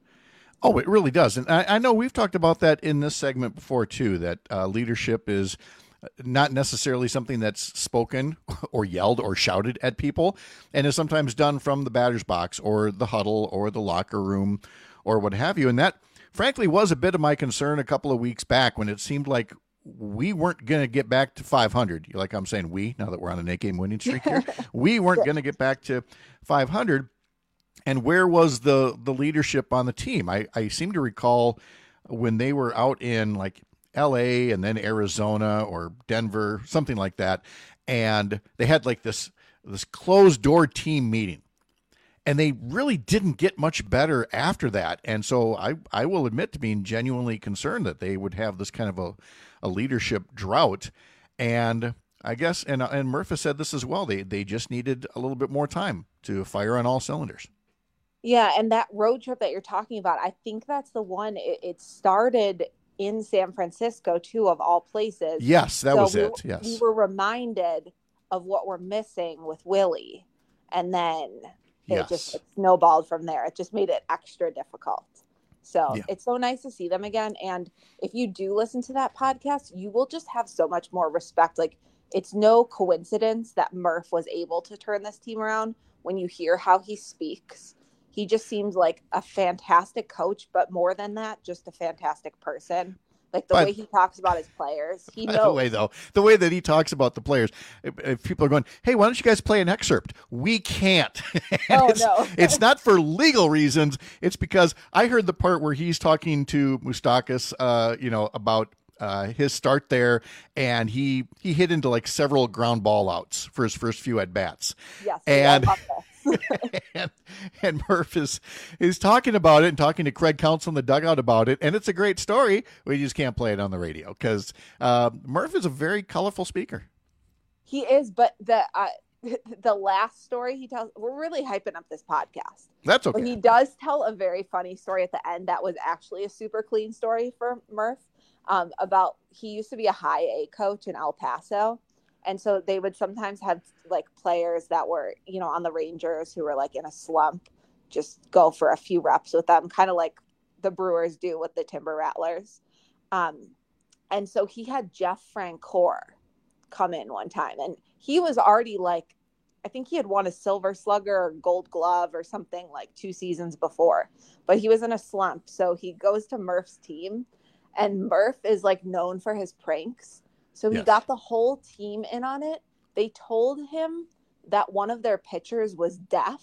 Oh, it really does. And I, I know we've talked about that in this segment before, too, that uh, leadership is not necessarily something that's spoken or yelled or shouted at people, and is sometimes done from the batter's box or the huddle or the locker room or what have you. And that, frankly, was a bit of my concern a couple of weeks back when it seemed like we weren't going to get back to five hundred. Like I'm saying we, now that we're on an eight-game winning streak here, we weren't going to get back to five hundred. And where was the the leadership on the team? I, I seem to recall when they were out in like L A and then Arizona or Denver, something like that, and they had like this this closed door team meeting, and they really didn't get much better after that. And so I I will admit to being genuinely concerned that they would have this kind of a, a leadership drought. And I guess and and Murphy said this as well. They they just needed a little bit more time to fire on all cylinders. Yeah, and that road trip that you're talking about, I think that's the one. It, it started in San Francisco, too, of all places. Yes, that So was we- it. Yes. We were reminded of what we're missing with Willie, and then it Yes. just it snowballed from there. It just made it extra difficult. So Yeah. it's so nice to see them again. And if you do listen to that podcast, you will just have so much more respect. Like, it's no coincidence that Murph was able to turn this team around. When you hear how he speaks, he just seems like a fantastic coach, but more than that, just a fantastic person. Like the But- way he talks about his players, he By knows. the way, though, the way that he talks about the players, if, if people are going, "Hey, why don't you guys play an excerpt?" We can't. And Oh, it's, no. it's not for legal reasons. It's because I heard the part where he's talking to Moustakas, uh, you know, about uh, his start there, and he he hit into like several ground ball outs for his first few at bats. Yes, and. I love this. and, and Murph is, is talking about it and talking to Craig Counsell in the dugout about it. And it's a great story. We just can't play it on the radio because uh, Murph is a very colorful speaker. He is, but the uh, the last story he tells, we're really hyping up this podcast. That's okay. But he does tell a very funny story at the end that was actually a super clean story for Murph um, about he used to be a high A coach in El Paso. And so they would sometimes have like players that were, you know, on the Rangers who were like in a slump, just go for a few reps with them, kind of like the Brewers do with the Timber Rattlers. Um, and so he had Jeff Francoeur come in one time, and he was already like, I think he had won a Silver Slugger or Gold Glove or something like two seasons before, but he was in a slump. So he goes to Murph's team, and Murph is like known for his pranks. So he Yes. got the whole team in on it. They told him that one of their pitchers was deaf,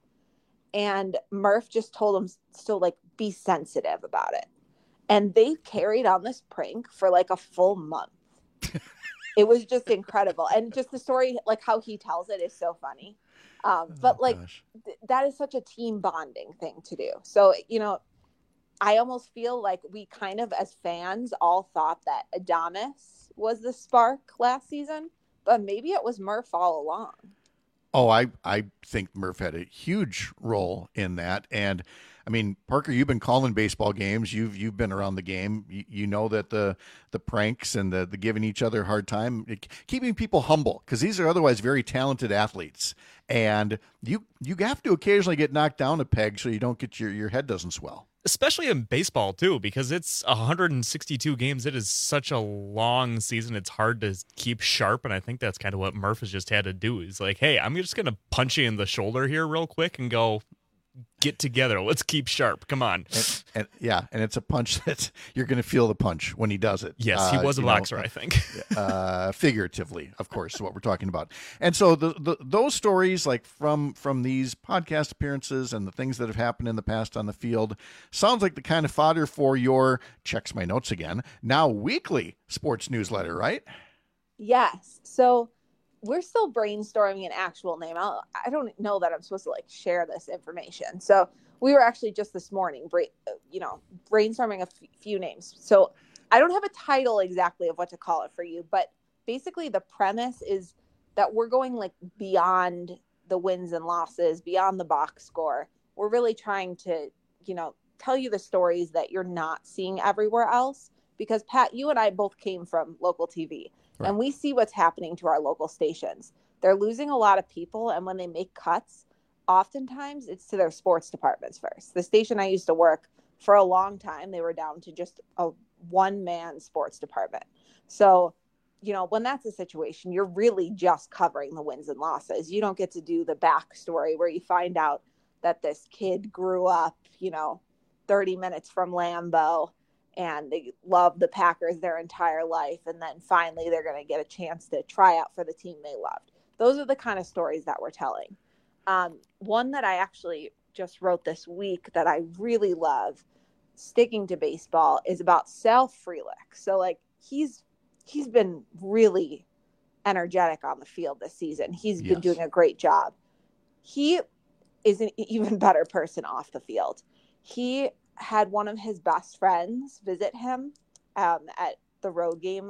and Murph just told him to like be sensitive about it. And they carried on this prank for like a full month. It was just incredible. And just the story, like how he tells it, is so funny. Um, but like th- that is such a team bonding thing to do. So, you know, I almost feel like we kind of, as fans, all thought that Adames was the spark last season, but maybe it was Murph all along. Oh, I, I think Murph had a huge role in that. And I mean, Parker, you've been calling baseball games. You've you've been around the game. You, you know that the the pranks and the, the giving each other a hard time, it, keeping people humble, because these are otherwise very talented athletes. And you you have to occasionally get knocked down a peg so you don't get your, your head doesn't swell. Especially in baseball, too, because it's one hundred sixty-two games. It is such a long season. It's hard to keep sharp, and I think that's kind of what Murph has just had to do. He's like, hey, I'm just going to punch you in the shoulder here real quick and go, get together. Let's keep sharp. Come on. And, and yeah, and it's a punch that you're going to feel the punch when he does it. Yes, he was uh, a boxer, know, I think. uh, figuratively, of course, is what we're talking about. And so the, the those stories, like from from these podcast appearances and the things that have happened in the past on the field, sounds like the kind of fodder for your, checks my notes again, now weekly sports newsletter, right? Yes. So we're still brainstorming an actual name. I'll, I don't know that I'm supposed to like share this information. So we were actually just this morning, bra- you know, brainstorming a f- few names. So I don't have a title exactly of what to call it for you, but basically the premise is that we're going like beyond the wins and losses, beyond the box score. We're really trying to, you know, tell you the stories that you're not seeing everywhere else. Because Pat, you and I both came from local T V. Right. And we see what's happening to our local stations. They're losing a lot of people. And when they make cuts, oftentimes it's to their sports departments first. The station I used to work for a long time, they were down to just a one-man sports department. So, you know, when that's the situation, you're really just covering the wins and losses. You don't get to do the backstory where you find out that this kid grew up, you know, thirty minutes from Lambeau, and they love the Packers their entire life. And then finally they're going to get a chance to try out for the team they loved. Those are the kind of stories that we're telling. Um, one that I actually just wrote this week that I really love, sticking to baseball, is about Sal Frelick. So like he's, he's been really energetic on the field this season. He's yes. been doing a great job. He is an even better person off the field. He had one of his best friends visit him um, at the road game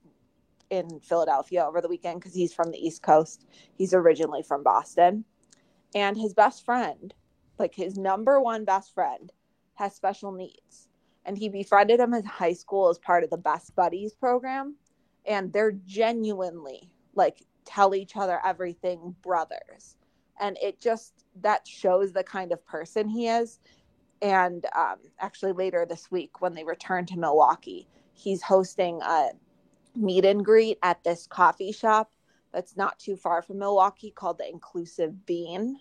in Philadelphia over the weekend because he's from the East Coast. He's originally from Boston. And his best friend, like his number one best friend, has special needs. And he befriended him in high school as part of the Best Buddies program. And they're genuinely, like, tell each other everything brothers. And it just, that shows the kind of person he is. And um, actually later this week when they return to Milwaukee, he's hosting a meet and greet at this coffee shop that's not too far from Milwaukee called the Inclusive Bean.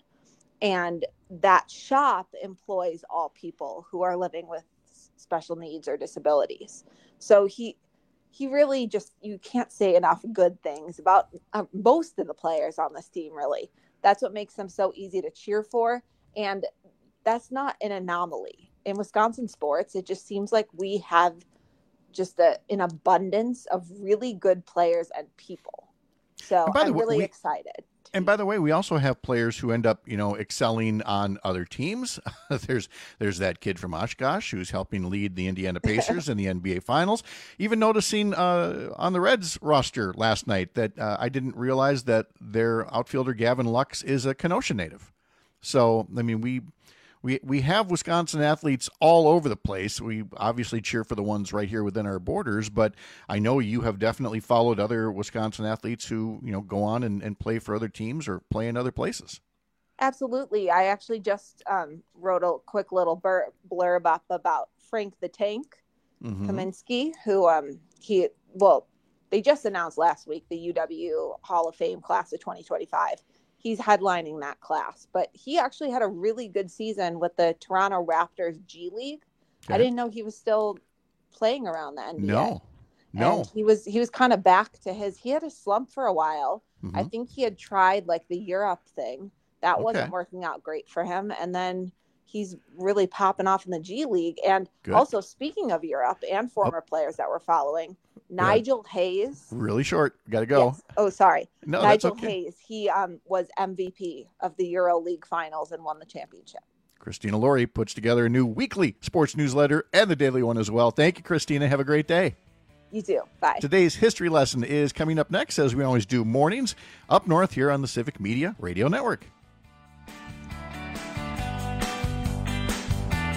And that shop employs all people who are living with special needs or disabilities. So he he really just, you can't say enough good things about uh, most of the players on this team, really. That's what makes them so easy to cheer for. And that's not an anomaly. In Wisconsin sports, it just seems like we have just a, an abundance of really good players and people. So I'm way, really we, excited. And by the way, we also have players who end up, you know, excelling on other teams. there's there's that kid from Oshkosh who's helping lead the Indiana Pacers in the N B A Finals. Even noticing uh, on the Reds roster last night that uh, I didn't realize that their outfielder Gavin Lux is a Kenosha native. So, I mean, we... We we have Wisconsin athletes all over the place. We obviously cheer for the ones right here within our borders, but I know you have definitely followed other Wisconsin athletes who, you know, go on and, and play for other teams or play in other places. Absolutely. I actually just um, wrote a quick little blur- blurb up about Frank the Tank mm-hmm. Kaminsky, who um, he, well, they just announced last week the U W Hall of Fame class of twenty twenty-five. He's headlining that class, but he actually had a really good season with the Toronto Raptors G League. Okay. I didn't know he was still playing around the N B A. No, no. And he was, he was kind of back to his, he had a slump for a while. Mm-hmm. I think he had tried like the Europe thing. That Okay. wasn't working out great for him. And then he's really popping off in the G League. And Good. Also, speaking of Europe and former oh. players that we're following, Nigel Hayes. Really short. Got to go. Yes. Oh, sorry. No, Nigel that's okay. Hayes. He um, was M V P of the Euro League finals and won the championship. Christina Laurie puts together a new weekly sports newsletter and the daily one as well. Thank you, Christina. Have a great day. You too. Bye. Today's history lesson is coming up next, as we always do mornings, up north here on the Civic Media Radio Network.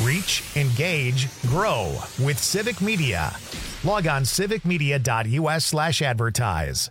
Reach, engage, grow with Civic Media. Log on civicmedia.us slash advertise.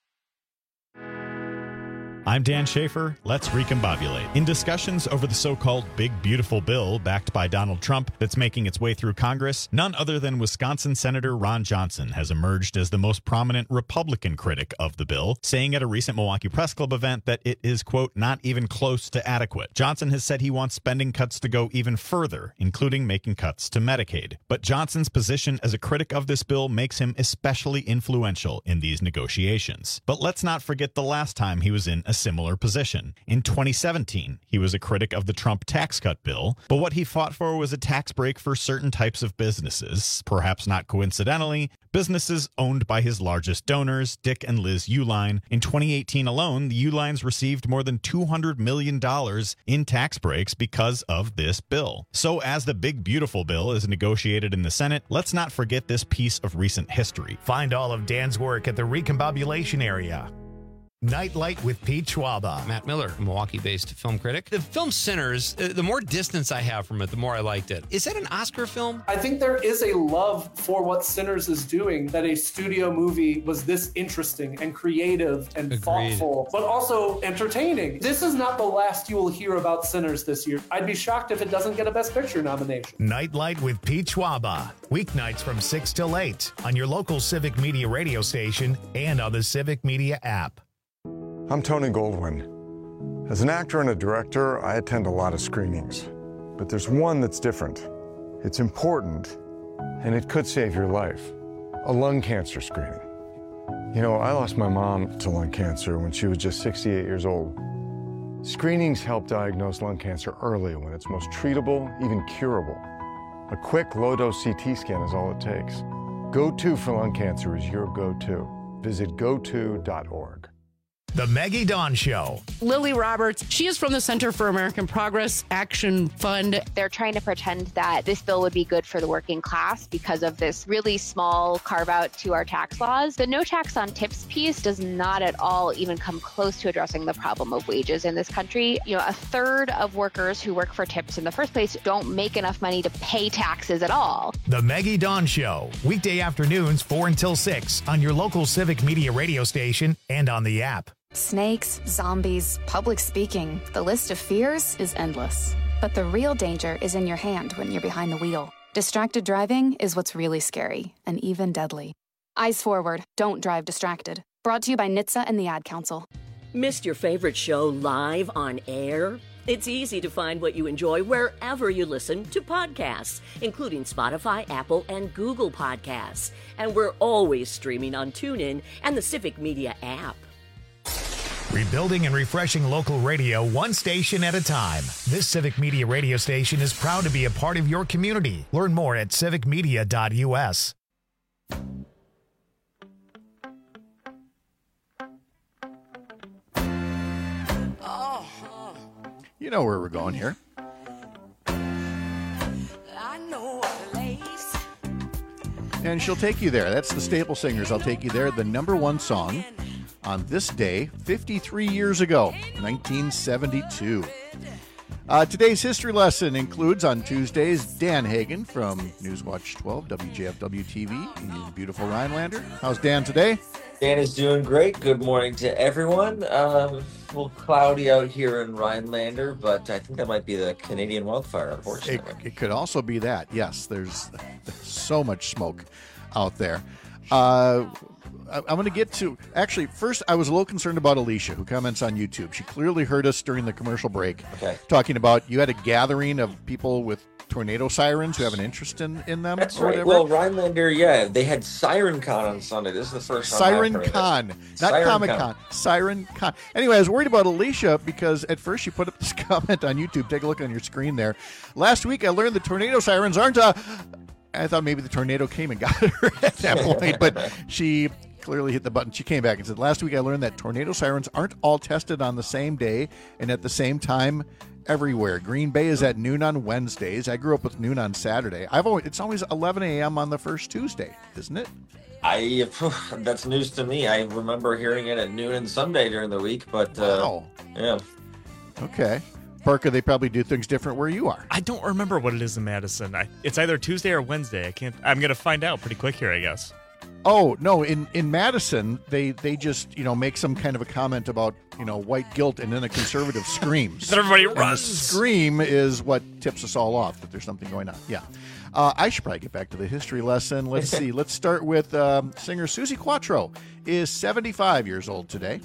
I'm Dan Schaefer. Let's recombobulate. In discussions over the so-called Big Beautiful Bill backed by Donald Trump that's making its way through Congress, none other than Wisconsin Senator Ron Johnson has emerged as the most prominent Republican critic of the bill, saying at a recent Milwaukee Press Club event that it is, quote, not even close to adequate. Johnson has said he wants spending cuts to go even further, including making cuts to Medicaid. But Johnson's position as a critic of this bill makes him especially influential in these negotiations. But let's not forget the last time he was in a similar position. In twenty seventeen, he was a critic of the Trump tax cut bill, but what he fought for was a tax break for certain types of businesses, perhaps not coincidentally, businesses owned by his largest donors, Dick and Liz Uihlein. In twenty eighteen alone, the Uihleins received more than two hundred million dollars in tax breaks because of this bill. So as the Big Beautiful Bill is negotiated in the Senate, let's not forget this piece of recent history. Find all of Dan's work at the Recombobulation area. Nightlight with Pete Schwaba. Matt Miller, Milwaukee-based film critic. The film Sinners, uh, the more distance I have from it, the more I liked it. Is that an Oscar film? I think there is a love for what Sinners is doing, that a studio movie was this interesting and creative and Agreed. thoughtful, but also entertaining. This is not the last you will hear about Sinners this year. I'd be shocked if it doesn't get a Best Picture nomination. Nightlight with Pete Schwaba. Weeknights from six till eight on your local Civic Media radio station and on the Civic Media app. I'm Tony Goldwyn. As an actor and a director, I attend a lot of screenings. But there's one that's different. It's important, and it could save your life. A lung cancer screening. You know, I lost my mom to lung cancer when she was just sixty-eight years old. Screenings help diagnose lung cancer early when it's most treatable, even curable. A quick, low-dose C T scan is all it takes. Go To for lung cancer is your go-to. Visit go to dot org. The Maggie Dawn Show. Lily Roberts, she is from the Center for American Progress Action Fund. They're trying to pretend that this bill would be good for the working class because of this really small carve out to our tax laws. The no tax on tips piece does not at all even come close to addressing the problem of wages in this country. You know, a third of workers who work for tips in the first place don't make enough money to pay taxes at all. The Maggie Dawn Show. Weekday afternoons, four until six on your local Civic Media radio station and on the app. Snakes, zombies, public speaking. The list of fears is endless. But the real danger is in your hand when you're behind the wheel. Distracted driving is what's really scary and even deadly. Eyes forward. Don't drive distracted. Brought to you by N H T S A and the Ad Council. Missed your favorite show live on air? It's easy to find what you enjoy wherever you listen to podcasts, including Spotify, Apple, and Google Podcasts. And we're always streaming on TuneIn and the Civic Media app. Rebuilding and refreshing local radio one station at a time. This Civic Media radio station is proud to be a part of your community. Learn more at civic media dot u s. You know where we're going here. And she'll take you there. That's the Staple Singers. I'll Take You There, the number one song on this day, fifty-three years ago, nineteen seventy-two. Uh, today's history lesson includes on Tuesdays Dan Hagen from Newswatch twelve, W J F W T V. He's a beautiful Rhinelander. How's Dan today? Dan is doing great. Good morning to everyone. Um, a little cloudy out here in Rhinelander, but I think that might be the Canadian wildfire, unfortunately. It, it could also be that. Yes, there's, there's so much smoke out there. Uh, I, I'm going to get to... Actually, first, I was a little concerned about Alicia, who comments on YouTube. She clearly heard us during the commercial break, okay, talking about you had a gathering of people with tornado sirens who have an interest in, in them. That's or right. Whatever. Well, Rhinelander, yeah, they had Siren Con on Sunday. This is the first time Siren I've heard Con, of not Siren Comic Con. Con. Siren Con. Anyway, I was worried about Alicia because at first she put up this comment on YouTube. Take a look on your screen there. Last week I learned the tornado sirens aren't a... I thought maybe the tornado came and got her at that point, but she clearly hit the button. She came back and said, last week I learned that tornado sirens aren't all tested on the same day and at the same time everywhere. Green Bay is at noon on Wednesdays. I grew up with noon on Saturday. I've always It's always eleven a.m. on the first Tuesday, isn't it? I that's news to me. I remember hearing it at noon and Sunday during the week, but uh, wow. yeah. Okay. Parker, they probably do things different where you are. I don't remember what it is in Madison. I, it's either Tuesday or Wednesday. I can't. I'm going to find out pretty quick here, I guess. Oh, no, in, in Madison, they, they just, you know, make some kind of a comment about, you know, white guilt, and then a conservative screams. Then everybody And the runs. scream is what tips us all off that there's something going on. Yeah. Uh, I should probably get back to the history lesson. Let's see. Let's start with um, singer Susie Quattro is seventy-five years old today.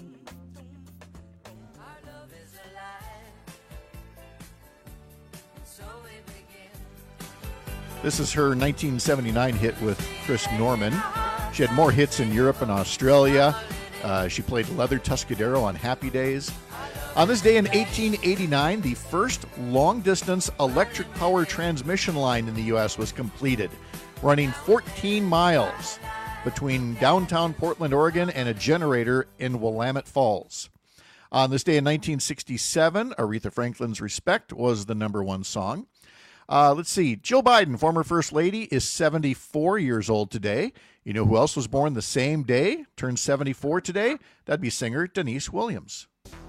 This is her nineteen seventy-nine hit with Chris Norman. She had more hits in Europe and Australia. Uh, she played Leather Tuscadero on Happy Days. On this day in eighteen eighty-nine, the first long-distance electric power transmission line in the U S was completed, running fourteen miles between downtown Portland, Oregon, and a generator in Willamette Falls. On this day in nineteen sixty-seven, Aretha Franklin's Respect was the number one song. Uh, let's see. Jill Biden, former First Lady, is seventy-four years old today. You know who else was born the same day, turned seventy-four today? That'd be singer Denise Williams.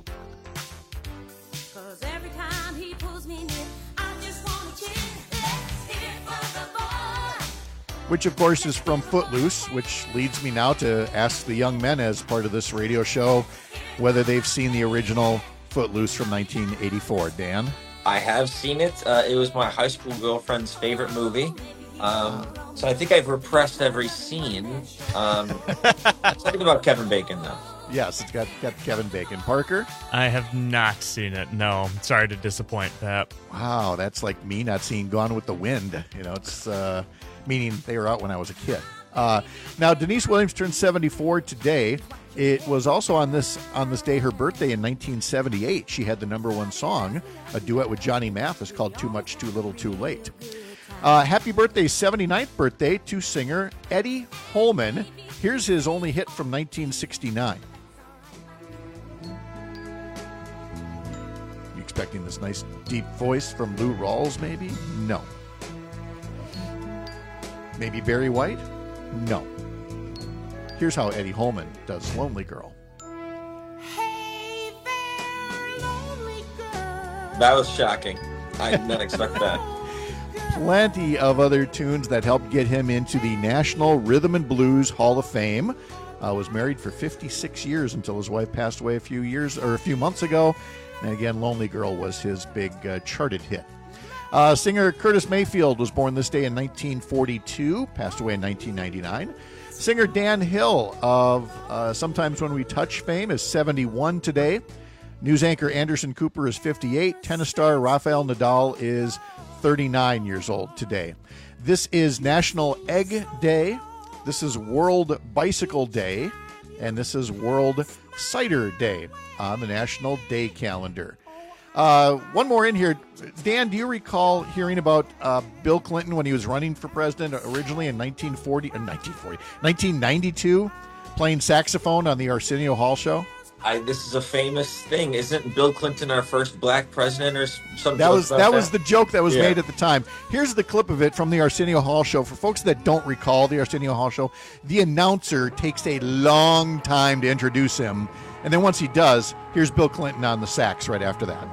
Which, of course, is from Footloose, which leads me now to ask the young men as part of this radio show whether they've seen the original Footloose from nineteen eighty-four. Dan? I have seen it. Uh, it was my high school girlfriend's favorite movie. Um, so I think I've repressed every scene. Um, it's something about Kevin Bacon, though. Yes, it's got, got Kevin Bacon. Parker? I have not seen it. No, sorry to disappoint, Pat. Wow, that's like me not seeing Gone with the Wind. You know, it's uh, meaning they were out when I was a kid. Uh, now, Denise Williams turned seventy-four today. It was also on this on this day her birthday in nineteen seventy-eight. She had the number one song, a duet with Johnny Mathis called Too Much, Too Little, Too Late. Uh, happy birthday, seventy-ninth birthday to singer Eddie Holman. Here's his only hit from nineteen sixty-nine. You expecting this nice deep voice from Lou Rawls, maybe? No. Maybe Barry White? No. Here's how Eddie Holman does Lonely Girl. That was shocking. I did not expect that. Plenty of other tunes that helped get him into the National Rhythm and Blues Hall of Fame. Uh, was married for fifty-six years until his wife passed away a few years or a few months ago. And again, Lonely Girl was his big uh, charted hit. Uh, singer Curtis Mayfield was born this day in nineteen forty-two, passed away in nineteen ninety-nine. Singer Dan Hill of uh, Sometimes When We Touch fame is seventy-one today. News anchor Anderson Cooper is fifty-eight. Tennis star Rafael Nadal is thirty-nine years old today. This is National Egg Day. This is World Bicycle Day. And this is World Cider Day on the National Day calendar. Uh, one more in here. Dan, do you recall hearing about uh, Bill Clinton when he was running for president originally in nineteen forty, uh, nineteen forty, nineteen ninety-two, playing saxophone on the Arsenio Hall show? I, this is a famous thing. Isn't Bill Clinton our first black president or something? That was like that was the joke that was Yeah. made at the time. Here's the clip of it from the Arsenio Hall show. For folks that don't recall the Arsenio Hall show, the announcer takes a long time to introduce him. And then once he does, here's Bill Clinton on the sax right after that.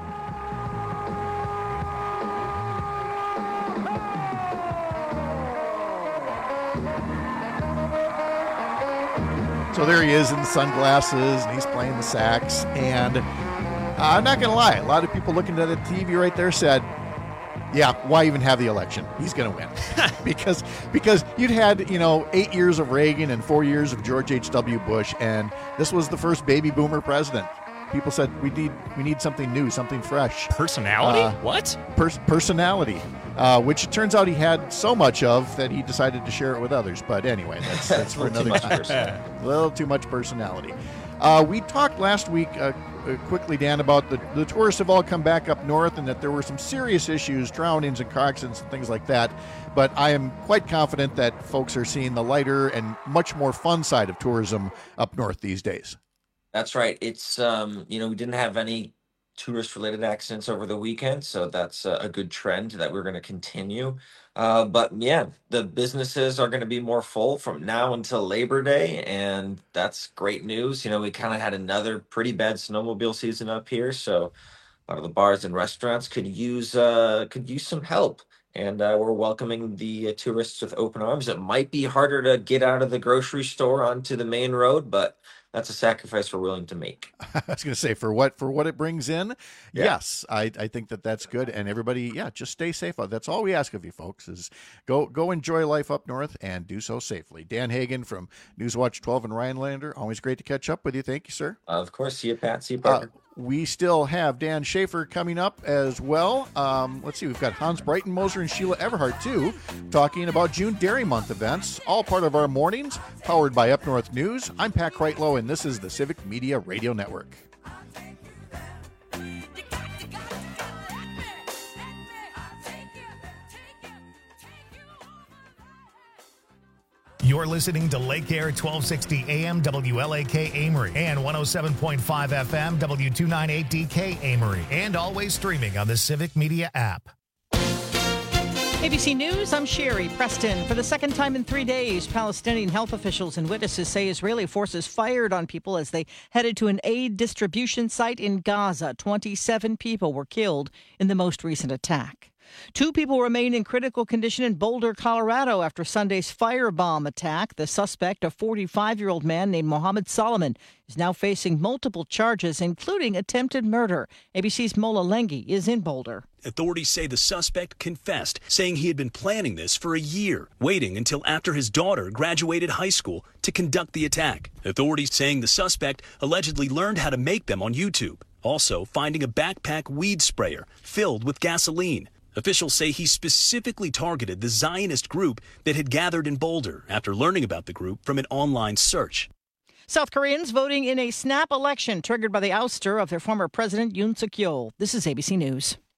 So there he is in the sunglasses, and he's playing the sax. And uh, I'm not going to lie, a lot of people looking at the T V right there said, yeah, why even have the election? He's going to win. because because you'd had, you know, eight years of Reagan and four years of George H W. Bush, and this was the first baby boomer president. People said, we need we need something new, something fresh. Personality? Uh, what? Pers- personality, uh, which it turns out he had so much of that he decided to share it with others. But anyway, that's, that's for A little too another much time. personality. A little too much personality. Uh, we talked last week uh, uh, quickly, Dan, about the, the tourists have all come back up north and that there were some serious issues, drownings and car accidents and things like that. But I am quite confident that folks are seeing the lighter and much more fun side of tourism up north these days. That's right. It's, um, you know, we didn't have any tourist-related accidents over the weekend, so that's a, a good trend that we're going to continue. Uh, but yeah, the businesses are going to be more full from now until Labor Day, and that's great news. You know, we kind of had another pretty bad snowmobile season up here, so a lot of the bars and restaurants could use uh, could use some help. And uh, we're welcoming the uh, tourists with open arms. It might be harder to get out of the grocery store onto the main road, but that's a sacrifice we're willing to make. I was going to say, for what for what it brings in, Yeah. yes, I, I think that that's good. And everybody, yeah, just stay safe. That's all we ask of you folks is go go enjoy life up north and do so safely. Dan Hagan from Newswatch twelve and Rhinelander, always great to catch up with you. Thank you, sir. Of course. See you, Pat. See you, Uh, Parker. we still have Dan Schaefer coming up as well. Um, let's see, we've got Hans Breitenmoser and Sheila Everhart, too, talking about June Dairy Month events, all part of our mornings, powered by Up North News. I'm Pat Kreitlow, and this is the Civic Media Radio Network. You're listening to Lake Air twelve sixty A M W L A K Amory and one oh seven point five F M W two ninety-eight D K Amory, and always streaming on the Civic Media app. A B C News, I'm Sherry Preston. For the second time in three days, Palestinian health officials and witnesses say Israeli forces fired on people as they headed to an aid distribution site in Gaza. twenty-seven people were killed in the most recent attack. Two people remain in critical condition in Boulder, Colorado after Sunday's firebomb attack. The suspect, a forty-five-year-old man named Mohammed Solomon, is now facing multiple charges, including attempted murder. A B C's Mola Lengi is in Boulder. Authorities say the suspect confessed, saying he had been planning this for a year, waiting until after his daughter graduated high school to conduct the attack. Authorities saying the suspect allegedly learned how to make them on YouTube, also finding a backpack weed sprayer filled with gasoline. Officials say he specifically targeted the Zionist group that had gathered in Boulder after learning about the group from an online search. South Koreans voting in a snap election triggered by the ouster of their former president Yoon Suk-yeol. This is A B C News.